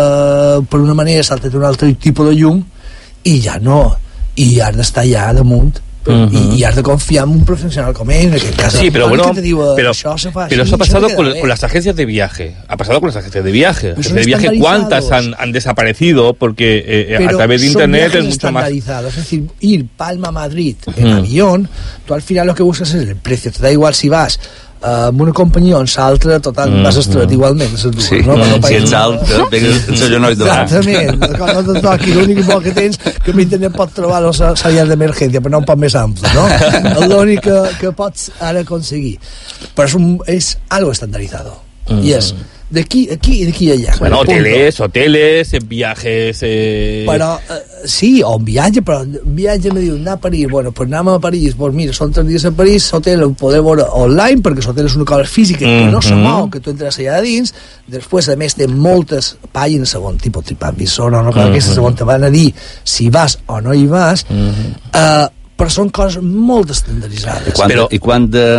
de, per una manera, s'ha un altre tipus de llum, i ja no, i has d'estar allà damunt, uh-huh. y, y has de confiar en un profesional como él, en aquel caso. Sí, pero bueno, te digo, pero, eso, pero así, eso ha pasado eso con, con las agencias de viaje. Ha pasado con las agencias de viaje. Las agencias de viaje, ¿cuántas han, han desaparecido? Porque eh, a través de internet es mucho más... Es decir, ir Palma a Madrid en uh-huh. avión, tú al final lo que buscas es el precio. Te da igual si vas amb uh, una companyia on s'altra, total, mm, vas estret mm. igualment. Dues, sí, no? Mm, si ets alta, pegues el genoll de mà. Exactament, no te toqui, l'únic bo que tens que amb internet pots trobar les salides d'emergència, però no un poc més ample, no? És l'únic que, que pots ara aconseguir. Però és, un, és algo estandarizado. Mm. I és d'aquí, aquí i d'aquí allà. Bueno, hoteles, hoteles, viajes... Eh... Però, eh, sí, o un viatge, però un viatge me diu, anar a París, bueno, pues anem a París, pues mira, són tres dies a París, l'hotel ho podem veure online, perquè l'hotel és una cosa física mm-hmm. que no se mou, que tu entres allà dins, després, a més, té moltes pàgines, segon tipus, TripAdvisor, o no, mm-hmm. aquesta, segon te van a dir si vas o no hi vas, mm-hmm. eh, però són coses molt estandarditzades. I quan, però... i quan de,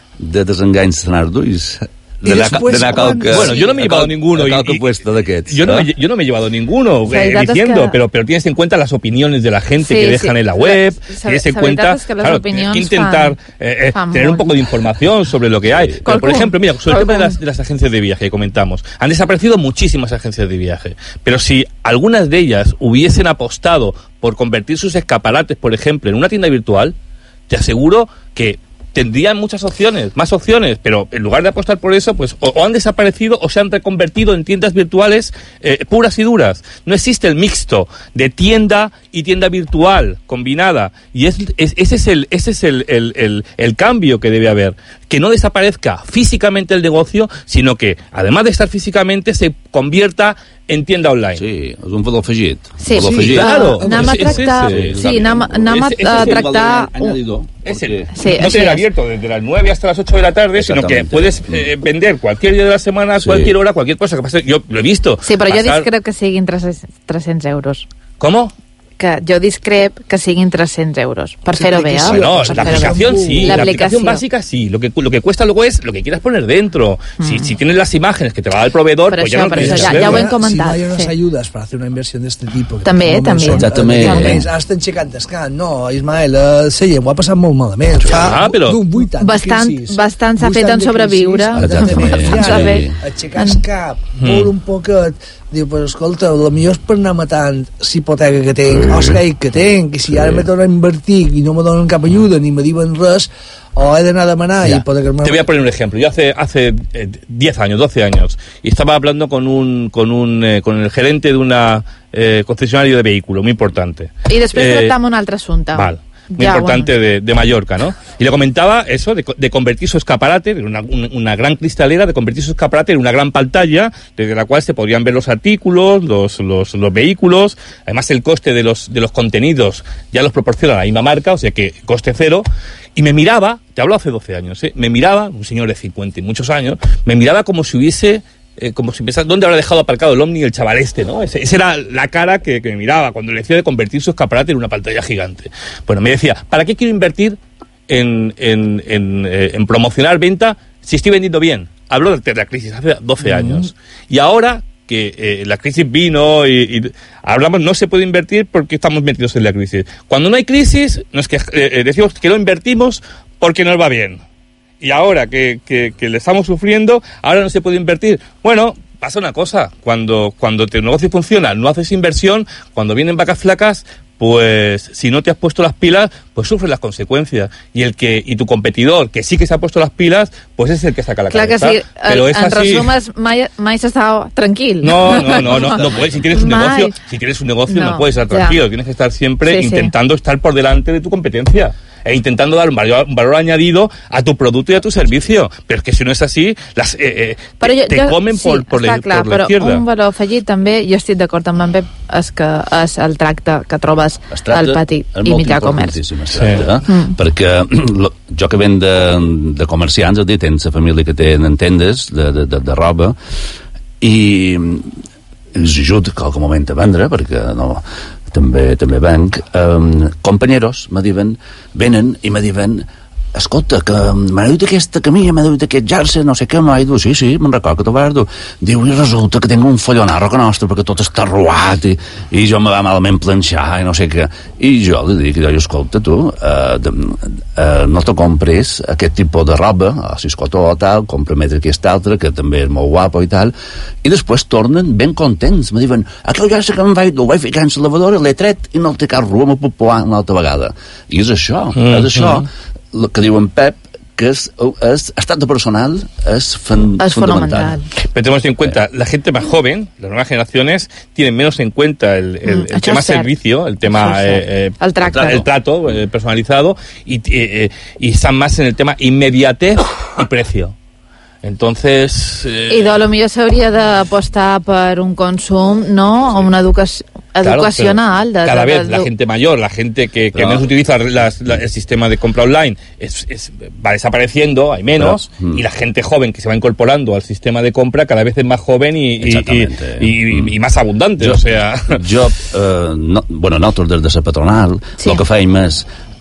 de desenganys senar d'ulls? De la, de la calca, bueno, yo no me he llevado ninguno. Y, y, puesto de que yo, no me, yo no me he llevado ninguno eh, diciendo, que... pero, pero tienes en cuenta las opiniones de la gente sí, que dejan sí. en la web, la, tienes en cuenta, es que claro, tienes que intentar fan, eh, fan tener un poco de información sobre lo que hay. Sí. Pero, por ejemplo, mira, sobre el tema de las, de las agencias de viaje que comentamos, han desaparecido muchísimas agencias de viaje, pero si algunas de ellas hubiesen apostado por convertir sus escaparates, por ejemplo, en una tienda virtual, te aseguro que tendrían muchas opciones, más opciones, pero en lugar de apostar por eso, pues o, o han desaparecido o se han reconvertido en tiendas virtuales eh, puras y duras. No existe el mixto de tienda y tienda virtual combinada, y es, es, ese es el ese es el, el, el, el cambio que debe haber, que no desaparezca físicamente el negocio, sino que además de estar físicamente se convierta en tienda online. Sí, és un valor afegit. Sí, valor sí, afegit. claro. Anem a tractar... Sí, anem a tractar... Es el, sí, no tener abierto desde las nueve hasta las ocho de la tarde, sino que puedes eh, vender cualquier día de la semana, sí. cualquier hora, cualquier cosa que pase. Yo lo he visto. Sí, però pasar... jo discrep que siguin tres-cents euros. ¿Cómo? Que jo discrep que siguin tres-cents euros per fer-ho bé, eh? No, la aplicación sí, la, la aplicación básica sí, lo que, lo que cuesta luego es lo que quieras poner dentro. Mm. Si, si tienes las imágenes que te va a dar el proveedor, pero pues això, ya no tienes que hacerlo. Ya ho hem comentat. Si no hay unas sí. ayudas para hacer una inversión de este tipo... També, també. Exactament. Has aixecant descant. No, Ismael, uh, sí, ho ha passat molt malament. Fa ah, però... d'un vuitanta bastant, bastant s'ha fet en sobreviure. Exactament. Aixecar el cap, veure un poquet... Diu, pues escolta, el millor és per anar matant l'hipoteca que tenc, o el que tenc, i si sí. ara me torno a invertir i no me donen cap ajuda ni me diuen res, o he d'anar a demanar ja. y poder... Te voy a poner un ejemplo. Yo hace hace eh, diez años, doce años, y estaba hablando con un con un eh, con el gerente de una eh, concesionario de vehículo muy importante. I després eh, tractam un altre assumpte. Val. muy ya, importante bueno. de, de Mallorca, ¿no? Y le comentaba eso, de, de convertir su escaparate, de una, una, una gran cristalera, de convertir su escaparate en una gran pantalla, desde la cual se podrían ver los artículos, los, los, los vehículos, además el coste de los, de los contenidos ya los proporciona la misma marca, o sea que coste cero, y me miraba, te hablo hace doce años, ¿eh? Me miraba, un señor de cincuenta y muchos años, me miraba como si hubiese... Eh, como si pensara, ¿dónde habrá dejado aparcado el Omni el chaval este, no? Ese, esa era la cara que, que me miraba cuando le decía de convertir su escaparate en una pantalla gigante. Bueno, me decía, ¿para qué quiero invertir en, en, en, eh, en promocionar venta si estoy vendiendo bien? Hablo de la crisis hace doce años. Mm. Y ahora que eh, la crisis vino y, y hablamos, no se puede invertir porque estamos metidos en la crisis. Cuando no hay crisis, no es que eh, decimos que no invertimos porque nos va bien. Y ahora que, que, que le estamos sufriendo, ahora no se puede invertir. Bueno, pasa una cosa, cuando, cuando tu negocio funciona, no haces inversión, cuando vienen vacas flacas, pues si no te has puesto las pilas, pues sufres las consecuencias. Y el que y tu competidor, que sí que se ha puesto las pilas, pues es el que saca la Clar cabeza. que sí, Pero es en así. resumes, mai, mai s'està tranquil. No, no, no, no, no puedes. Si tienes un Mai. negocio, si tienes un negocio no, No, puedes estar ya. tranquilo. Tienes que estar siempre Sí, sí. intentando estar por delante de tu competencia. E intentando dar un valor, un valor añadido a tu producto y a tu servicio. Pero es que si no es así, las, eh, eh, te, jo, te jo, comen sí, por, por, la, clar, por la però izquierda. un valor afegit també, jo estic d'acord amb en Pep, és que és el tracte que trobes al petit i mitjà comerç. Sí. Tracte, eh? mm. Perquè lo, jo que ven de, de comerciants, has dit, tens la família que tenen tendes de, de, de, de roba i els ajut en qualque moment a vendre, perquè no, també, també venc, um, companyeros me diuen, venen i me diuen, escolta, que m'ha dut aquesta camisa, m'ha dut aquest jersey, no sé què, m'ha dut, sí, sí, me'n record que t'ho vas dur. Diu, i resulta que tinc un follonarro que nostre perquè tot està ruat i, i jo me va malament planxar i no sé què. I jo li dic, jo, escolta, tu, eh, de, eh, no te compres aquest tipus de roba, a Ciscotó o tal, compra més aquest altre, que també és molt guapo i tal, i després tornen ben contents. Me diuen, aquell jersey que em vaig dur, ho vaig ficar en la lavadora, l'he tret i no el té cap rua, m'ho puc poar una altra vegada. I és això, mm, és això, mm. el que diuen Pep, que es, es estat de personal es, fun, es fundamental. Pero tenemos en cuenta, la gente más joven, las nuevas generaciones, tienen menos en cuenta el, el, mm, el tema servicio, el tema eh, eh, el trato, el trato eh, personalizado y, eh, y están más en el tema inmediatez y precio. Entonces... Eh... I de lo millor s'hauria d'apostar per un consum, no? O una educació educacional. Claro, de, cada de, de, vez la de... gente mayor, la gente que, que no. menos utiliza las, la, el sistema de compra online, es, es, va desapareciendo, hay menos, no. y la gente joven que se va incorporando al sistema de compra cada vez es más joven y, y, y, y, y, y más abundante. Jo, o sea... jo eh, no, bueno, nosaltres des de la patronal, sí. el que fèiem és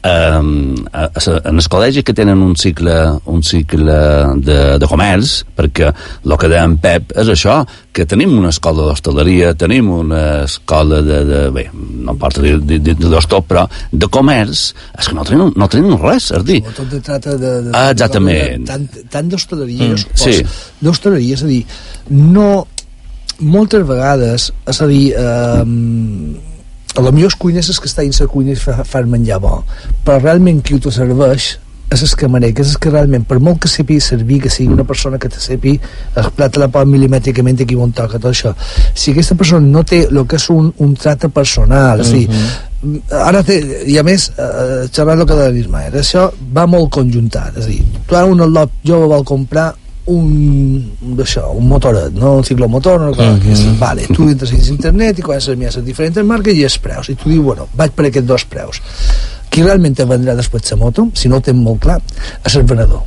Um, a, a, en els col·legis que tenen un cicle, un cicle de, de comerç, perquè el que deia Pep és això, que tenim una escola d'hostaleria, tenim una escola de, de bé, no importa dir de, de, de tot, però de comerç, és que no tenim, no tenim res, és dir... Tot de trata de... de, ah, exactament. De, tant tant d'hostaleria, mm, sí. d'hostaleria, és a dir, no... Moltes vegades, és a dir... Eh, a lo millor els cuiners que estan a la cuina i fa, fan menjar bo, però realment qui t'ho serveix és el camarer, que és el que realment, per molt que sepi servir, que sigui una persona que te sepi el plat la pot milimètricament aquí on toca, tot això, si aquesta persona no té el que és un, un tracte personal, és a dir, uh-huh. ara té, i a més eh, xerrant el que de l'Ismael, això va molt conjuntat, és a dir, tu ara un al·lot jove vol comprar un d'això, un motoret, no un ciclomotor, no, uh -huh. vale, tu entres a internet i comences a mirar les diferents marques i els preus, i tu dius, bueno, vaig per aquests dos preus. Qui realment te vendrà després la moto, si no ho tens molt clar, és el venedor.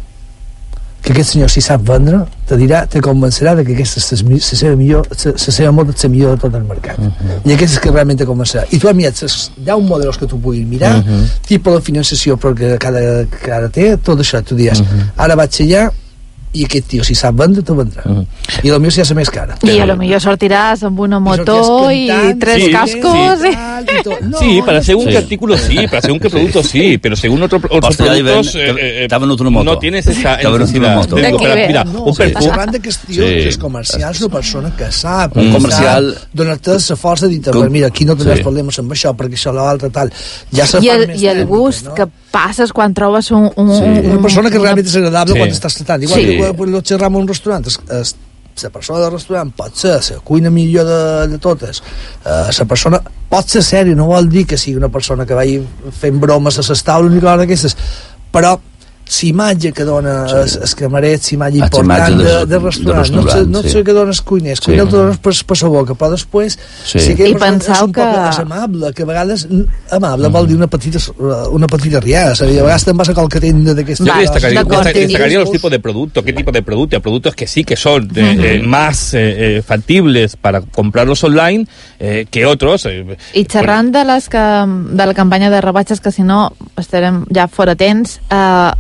Que aquest senyor, si sap vendre, te dirà, te convencerà de que aquesta és la seva millor, la seva moto és la millor de tot el mercat. Uh -huh. I aquest és que realment te convencerà. I tu has mirat, hi ha un model que tu puguis mirar, uh -huh. tipus de financiació perquè cada, cada té, tot això, tu diràs, uh -huh. ara vaig allà i aquest tio, si sap vendre, te vendrà. Uh -huh. I potser si ha més cara. I a lo millor sortiràs amb una moto i, i tres sí, cascos. Sí, sí. Y... No, sí, para según sí. qué artículo sí, para según qué producto sí, pero según otro, otros productos eh, eh, no tienes esa necesidad. Mira, un perfum. Parlant de qüestions sí. comercials, una persona que sap, un comercial, donar-te la força de dir, mira, aquí no tindràs sí. problemes amb això, perquè això l'altre tal. Ja se I el, més i el gust no? que passes quan trobes un... un, sí. un una persona que realment és agradable sí. quan estàs tratant. Igual sí. que quan xerram en un restaurant, es, es la persona del restaurant pot ser la cuina millor de, de totes, la uh, persona pot ser sèria, no vol dir que sigui una persona que vagi fent bromes a les taules ni coses d'aquestes, però l'imatge que dona sí. el camaret, l'imatge important de, de, de restaurant, de restaurant no sé sí. què dona el cuiner, el cuiner sí. el dones per, per sa boca, però després sí. si i penseu és que és amable, que a vegades amable mm. vol dir una petita, una petita riada, a vegades te'n vas a qualque tenda d'aquesta. Yo destacaría, destacaría los tipos de productos, qué tipo de productos, hay productos que sí que son eh, mm-hmm. eh, más eh, eh, factibles para comprarlos online eh, que otros. Eh, I xerrant bueno. de, les que, de la campanya de rebaixes, que si no estarem ja fora temps, eh,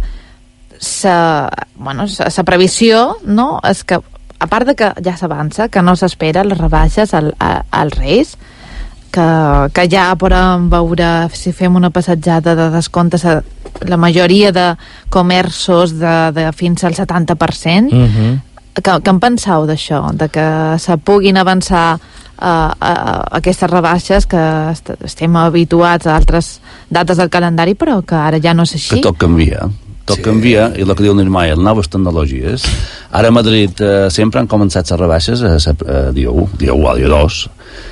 sa, bueno, sa, sa previsió, no?, és que, a part de que ja s'avança, que no s'espera les rebaixes al, a, als Reis, que, que ja podem veure, si fem una passatjada de descomptes a la majoria de comerços de, de fins al setanta per cent, uh-huh. que, que en penseu d'això, de que se puguin avançar a, a, a aquestes rebaixes, que est estem habituats a altres dates del calendari, però que ara ja no és així? Que tot canvia. Tot sí. canvia, i el que diu Nirmaya, les noves tecnologies. Ara a Madrid eh, sempre han començat les rebaixes a, a, a dia u, dia u o dia dos,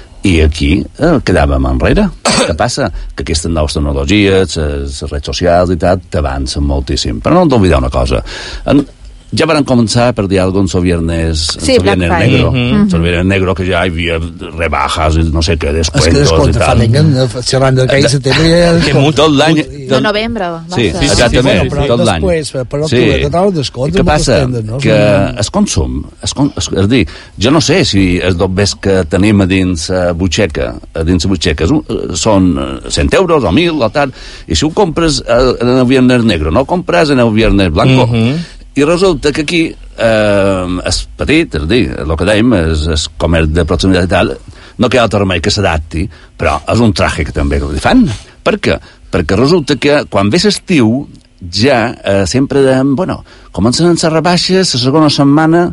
i aquí eh, quedàvem enrere. Què passa? Que aquestes noves tecnologies, les redes socials i tal, t'avancen moltíssim. Però no hem d'oblidar una cosa. En, ja van començar per dir algo en el viernes, sí, el viernes negro. Mm-hmm. El viernes negro, que ja hi havia rebajas, no sé què, descuentos, es que descuentos i tal. Fan xerrant del que hi setembre... Tot l'any... De novembre. Sí, sí, exactament, sí, sí, sí. Tot l'any. Després, per octubre, sí. total, descomptes... I què passa? Tendes, no? Que es consum, es, es, és dir, jo no sé si els dobbers que tenim a dins la butxeca, a dins la butxeca, són cent euros o mil o tal, i si ho compres en el viernes negro, no ho compres en el viernes blanco. Mm-hmm. I resulta que aquí eh, és petit, és dir, el que dèiem és, és comerç de proximitat i tal, no queda altre remei que s'adapti, però és un traje que també li fan. Per què? Perquè resulta que quan ve l'estiu ja eh, sempre dèiem, bueno, comencen les rebaixes la segona setmana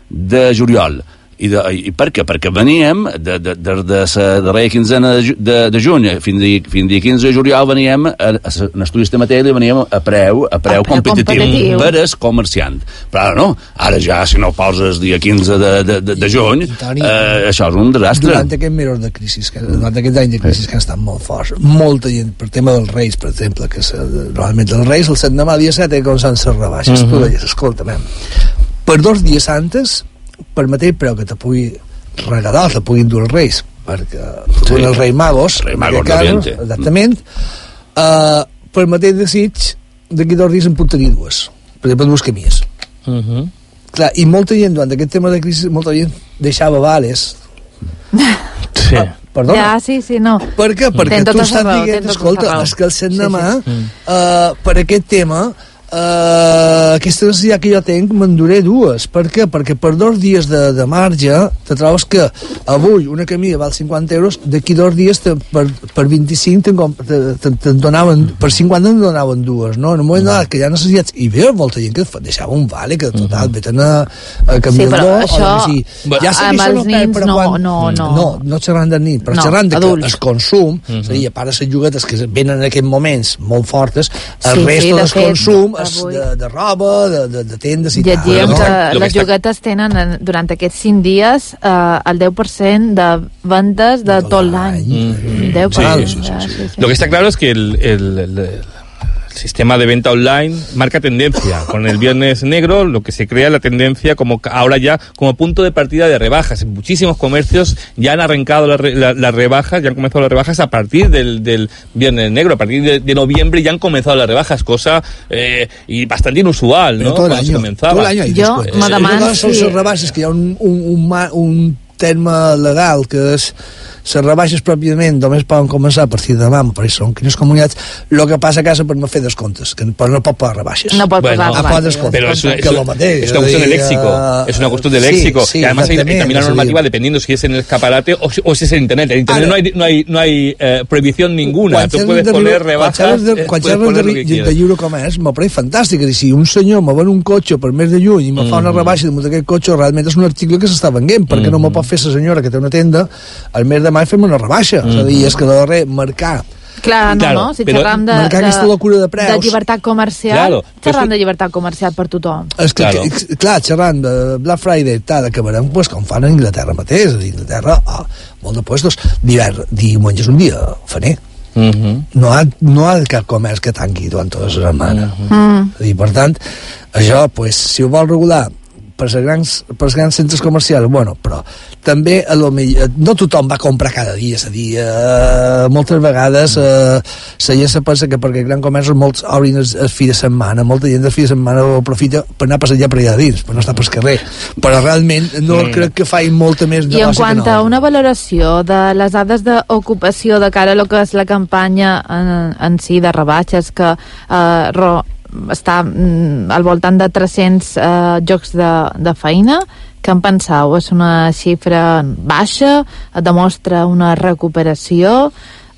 de juliol. I, de, i per què? Perquè veníem de, de, de, de la darrera quinzena de, de, de juny fins a fins quinze de juliol veníem a, a, a l'estudi Matell i veníem a preu, a preu, a preu competitiu, competitiu per al comerciant. Però ara no, ara ja si no poses dia quinze de, de, de, de juny I, Toni, eh, això és un desastre. Durant aquest mesos de crisi, que, durant aquests anys de crisi que han estat molt forts, molta gent, per tema dels Reis, per exemple, que se, normalment els Reis el set de mà, dia set, he començat a ser rebaixes. Uh-huh. Tu deies, escolta, per dos dies antes per mateix preu que te pugui regalar, te puguin dur els Reis, perquè sí. els Reis Magos, Rei Magos casos, exactament, uh, per mateix desig, d'aquí dos dies en puc tenir dues, per exemple, dues camies. Uh-huh. Clar, i molta gent, durant aquest tema de crisi, molta gent deixava vales. Sí. Ah, perdona. Ja, sí, sí, no. Per què? Perquè tu estàs dient, escolta, és que el set de mà, sí, sí. Uh, per aquest tema, Uh, aquesta necessitat que jo tinc m'enduré dues. Per què? Perquè per dos dies de, de marge te trobes que avui una camisa val cinquanta euros, d'aquí dos dies te, per, per vint-i-cinc te, te, te, te donaven, per cinquanta en donaven dues, no? En un moment donat que ja necessitats, i ve molta gent que deixava un vale, que total, veten a, a canviar-lo, sí, però això, o sigui, ja amb els nins per, no, quan, no, no, no, no xerrant de nins, però no, xerrant de que es consum, uh-huh. és a dir, a part de les juguetes que venen en aquests moments molt fortes, el sí, resto sí, del fet, consum de, de roba, de, de, de tendes i tal. Llegíem que no? les juguetes tenen durant aquests cinc dies eh, el deu per cent de vendes de tot l'any. Mm-hmm. deu per cent. Sí, sí, sí, sí. Sí. Lo que está claro es que el, el, el, el sistema de venta online marca tendencia. Con el Viernes Negro lo que se crea la tendencia como ahora ya como punto de partida de rebajas. En muchísimos comercios ya han arrancado las la, la rebajas, ya han comenzado las rebajas a partir del, del Viernes Negro. A partir de, de noviembre ya han comenzado las rebajas, cosa eh, y bastante inusual, ¿no? Todo el año, todo el año hay Yo después. me demano si... Són les rebaixes que hi ha un, un, un, un terme legal que és les rebaixes pròpiament només poden començar a partir de demà, per això són quines comunitats. El que passa a casa per no fer descomptes, que però no pot pagar rebaixes. No pot bueno, pagar rebaixes. Pero es, es, lo mateix, es una cuestión de léxico, uh, es una cuestión de léxico. Sí, sí, y además hay, hay también la normativa dependiendo si es en el escaparate o si, o si es en internet. En internet Ara, no hay, no hay, no hay eh, prohibición ninguna. Tú puedes poner rebajas, de, quan puedes poner de, de, de lliure comerç, m'ho pareix fantàstic. Si un senyor me ven un cotxe per mes de juny i me mm. fa una rebaixa damunt d'aquest cotxe, realment és un article que s'està venent, perquè mm. no me pot fer la senyora que té una tenda al mes de maig fer-me una rebaixa. Mm-hmm. És a dir, és que de darrer marcar Clar, no, claro, no? Si però, xerram de, de, de, de llibertat comercial, claro, xerram de llibertat comercial per tothom. És que, claro. que, clar, xerram de Black Friday, tal, acabarem pues, com fan a Inglaterra mateix. A Inglaterra, oh, molt de puestos. Diumenge és un dia faner. Uh -huh. no, ha, no ha cap comerç que tanqui durant tota la setmana. Uh -huh. I, per tant, això, pues, si ho vol regular per als grans, per als grans centres comercials, bueno, però també a lo millor, no tothom va comprar cada dia, és a dir, eh, moltes vegades eh, la gent se pensa que perquè gran comerç molts obrin el, el fi de setmana, molta gent el fi de setmana ho aprofita per anar a passejar per allà dins, per no estar pel carrer, però realment no mm. crec que faci molta més negoci. I en quant no. a una valoració de les dades d'ocupació de cara a lo que és la campanya en, en si de rebaixes que eh, ro, està mm, al voltant de tres-cents eh, llocs de, de feina, què en penseu? És una xifra baixa? Demostra una recuperació?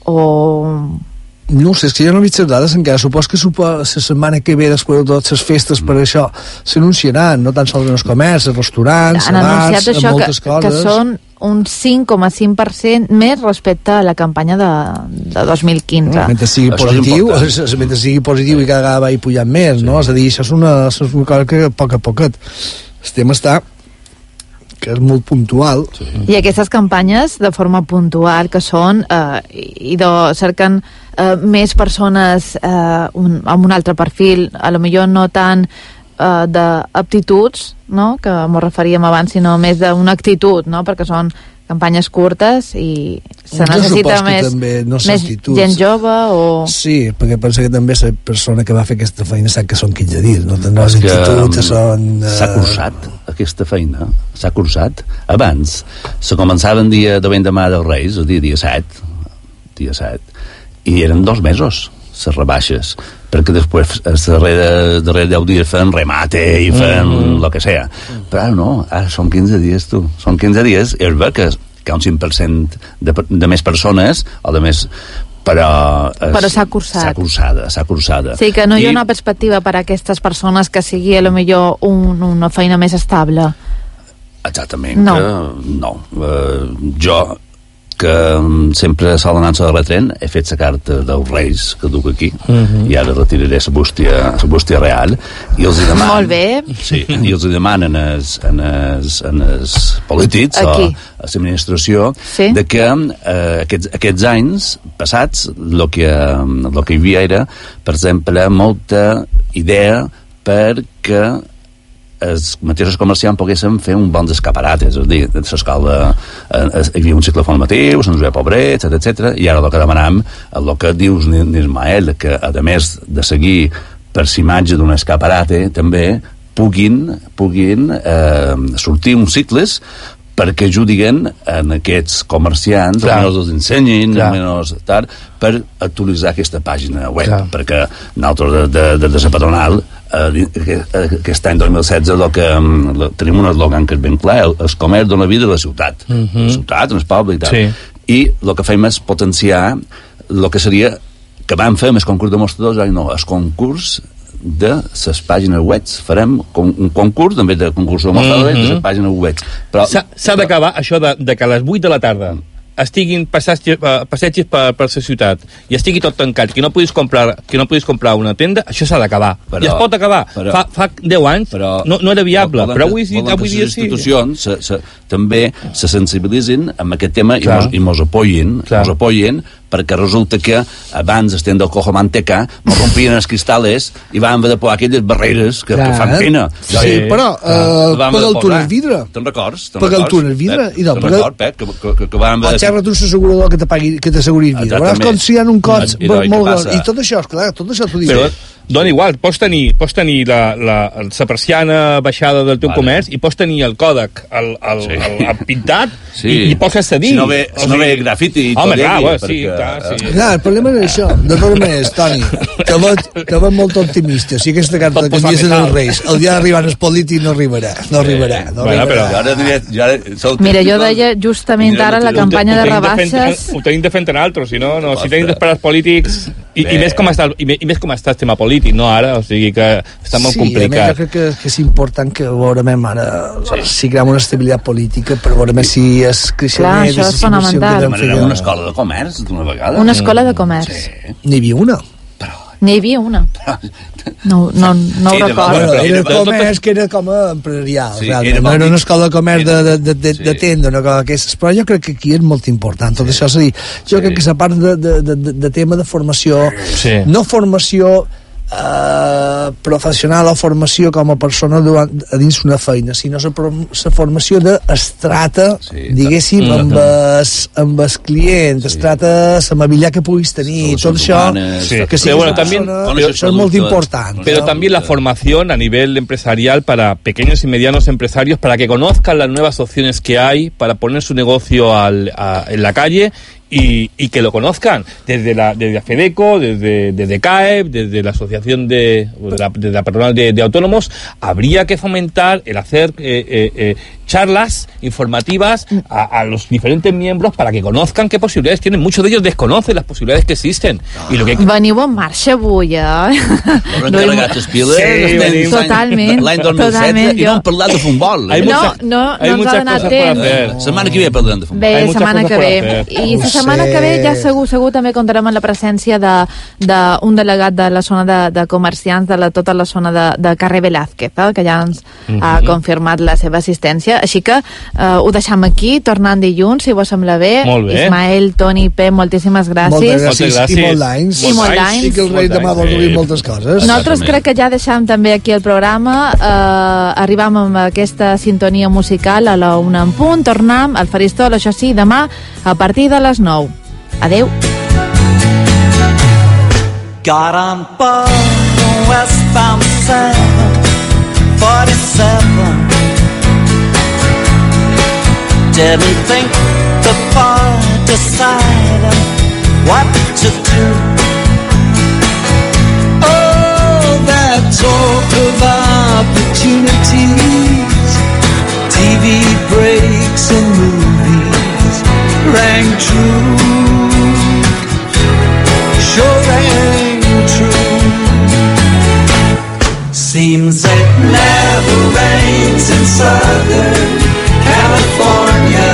O... No sé, és que jo no he vist les dades encara. Supos que la setmana que ve, després de totes les festes, per això s'anunciaran, no tan sols en els comerços, els restaurants, han bars, això moltes que, coses. que són un cinc coma cinc per cent més respecte a la campanya de, de dos mil quinze. Mentre sigui positiu, mentre sigui positiu i cada vegada va pujant més, sí. no? És a dir, això és una, és una cosa que a poc a poquet el tema està que és molt puntual. Sí. I aquestes campanyes, de forma puntual, que són eh, i de, cerquen eh, més persones eh, un, amb un altre perfil, a lo millor no tant eh, d'aptituds, no?, que m'ho referíem abans, sinó més d'una actitud, no?, perquè són campanyes curtes i se necessita més, no més gent jove o... Sí, perquè penso que també la persona que va fer aquesta feina sap que són quinze dies, no, no les instituts són... S'ha cursat aquesta feina, s'ha cursat. Abans se començava el dia de l'endemà dels Reis, el dia, dia set, dia set, i eren dos mesos les rebaixes, perquè després els darrere, darrere deu dies feien remate i feien mm. el que sea. Però ara no, ara són quinze dies, tu. Són quinze dies, i és bé que hi ha un cinc per cent de, de més persones, o de més... però... Es, però s'ha cursat. S'ha cursada, s'ha cursada. Sí, que no hi ha I... una perspectiva per a aquestes persones que sigui, a lo millor, un, una feina més estable. Exactament. No. Que, no. Uh, jo... que sempre a l'anança de retren he fet la carta dels Reis que duc aquí, uh -huh. i ara retiraré la bústia, la bústia real, i els demanen... Molt bé. Sí, i els demanen els, en els, en els polítics aquí. o a l'administració sí. de que eh, aquests, aquests anys passats el que, el que hi havia era, per exemple, molta idea perquè els mateixos comerciants poguessin fer un bon escaparat, és a dir, s'escalda, eh, hi havia un cicle formatiu, se'ns veia pobret, etcètera, i ara el que demanam, el que dius n'Ismael, que a més de seguir per l'imatge d'un escaparate, també puguin, puguin eh, sortir uns cicles perquè ajudin en aquests comerciants, almenys els ensenyin, almenys tal, per actualitzar aquesta pàgina web, clar. Perquè nosaltres de, de, de la patronal eh, aquest any dos mil setze el que, el, tenim un eslògan que és ben clar, el, el comerç dona vida a la ciutat, uh -huh. la ciutat, en el poble i tal, sí. I el que fem és potenciar el que seria, que vam fer més concurs de mostradors, ai no, el concurs de les pàgines web. Farem un concurs, en vez de concurs de mostradors, mm -hmm. de les pàgines web. S'ha d'acabar això de, de que a les vuit de la tarda estiguin passatges, passatges per, per la ciutat i estigui tot tancat, que no puguis comprar, que no puguis comprar una tenda, això s'ha d'acabar. I es pot acabar. Però, fa, fa deu anys però, no, no era viable, però avui, volen avui dia sí. Les institucions se, se, també se sensibilitzin amb aquest tema i mos, i mos apoyin, mos apoyin perquè resulta que abans estem del cojo manteca, mos rompien els cristales i vam haver de posar aquelles barreres que, que fan pena. Sí, sí però uh, paga el túnel vidre. Te'n records? Paga el túnel vidre. Te'n records, Pep? Que, que, que vam haver... O xerra tu l'assegurador que te pagui, que t'asseguri el vidre. Veuràs com si hi ha un cost molt gran. I tot això, esclar, tot això t'ho dic. Però dona igual, pots tenir, pots tenir la, la, la persiana baixada del teu vale. comerç i pots tenir el còdec el, el, sí. el, el pintat sí. i, i pots accedir. Si no ve, si no ve grafiti i home, tot clar, ell, perquè... sí, clar, sí. Clar, el problema és això. De totes maneres, Toni, te veig, te veig molt optimista. Si aquesta carta que envies als Reis, el dia d'arribar als polítics no arribarà. No arribarà. No bueno, arribarà. Però ara diré, jo ara, mira, jo deia justament ara la campanya de rebaixes... Ho tenim de fent en altres, si no, no si tenim d'esperar els polítics i, i, més com està, i, i més com està el tema polític polític, no ara, o sigui que està molt sí, complicat. Sí, jo crec que, que és important que veurem ara sí. si creem una estabilitat política per veure si és creixement... Clar, això és fonamental. Demanarem una escola de comerç d'una vegada. Una escola de comerç. Sí. N'hi havia una. N'hi havia una. No, no, no ho recordo. Bueno, era comerç que era com a empresarial, sí, realment. Era no era una escola de comerç de, de, de, de, sí. de tenda, una cosa d'aquestes. Però jo crec que aquí és molt important. Tot sí. això, és a dir, jo sí. crec que és a part de, de, de, de tema de formació, sí. no formació Uh, professional o formació com a persona durant, a dins una feina, sinó la formació d'estrata, sí, diguéssim, mm, amb, es, amb el client, sí. estrata l'amabilitat que puguis tenir, tot això sí. que sigui bueno, una también, persona, pero, eso es muy importante. Pero ¿no? también la formación a nivel empresarial para pequeños y medianos empresarios, para que conozcan las nuevas opciones que hay para poner su negocio al, a, en la calle. Y, y que lo conozcan desde la desde AFEDECO, desde, desde C A E P, desde la asociación de, de la, de la patronal de, de autónomos. Habría que fomentar el hacer eh, eh, eh, charlas informativas a, a los diferentes miembros para que conozcan qué posibilidades tienen. Muchos de ellos desconocen las posibilidades que existen. I lo que... Veniu en marxa avui, eh? L'hem carregat les piles. Sí, venim... Totalment. L'any dos mil setze i no hem parlat de futbol. No, no, no ens ha donat temps. Setmana que ve parlarem de futbol. Bé, setmana que ve. I la setmana que ve ja segur, segur també comptarem amb la presència d'un de, de delegat de la zona de, de comerciants de la, tota la zona de, de carrer Velázquez, eh, que ja ens uh-huh. ha confirmat la seva assistència. Així que eh, ho deixem aquí, tornant dilluns, si vos sembla bé. Molt bé. Ismael, Toni, Pep, moltíssimes gràcies. Moltes gràcies. I molt d'anys. I molt d'anys. I que el rei demà vol dir moltes coses. Nosaltres crec que ja deixem també aquí el programa. Eh, arribam amb aquesta sintonia musical a la una en punt. Tornem al Faristol, això sí, demà a partir de les nou. Adeu. Got on board westbound seven forty-seven. Didn't think before deciding what to do. Oh, that talk of opportunities, T V breaks and movies rang true. Sure rang true. Seems it never rains in Southern California.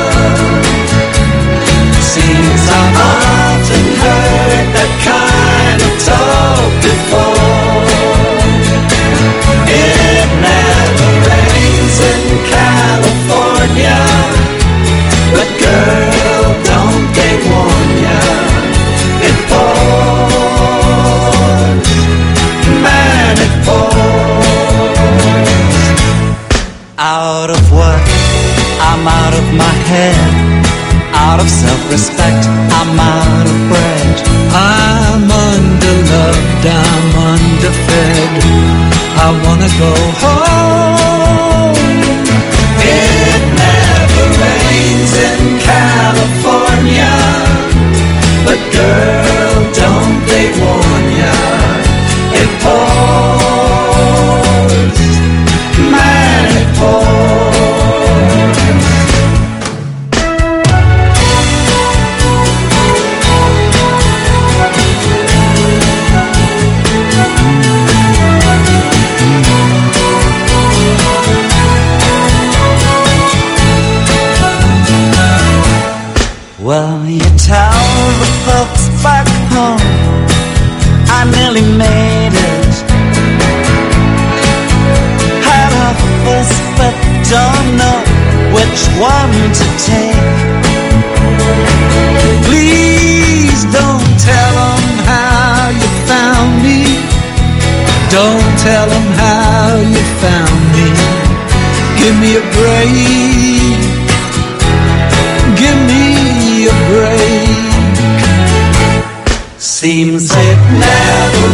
Seems I've often heard that kind of talk before. It never rains in California, but girl, don't they warn ya? It pours, man, it pours. Out of work, I'm out of my head. Out of self-respect, I'm out of bread. I'm underloved, I'm underfed. I wanna go home. It never rains in California, but girl, don't they warn ya? It pours, man, it pours. Well, you tell the folks back home I nearly made it. Had offers but don't know which one to take. Please don't tell them how you found me. Don't tell them how you found me. Give me a break. Give me a break. Seems it never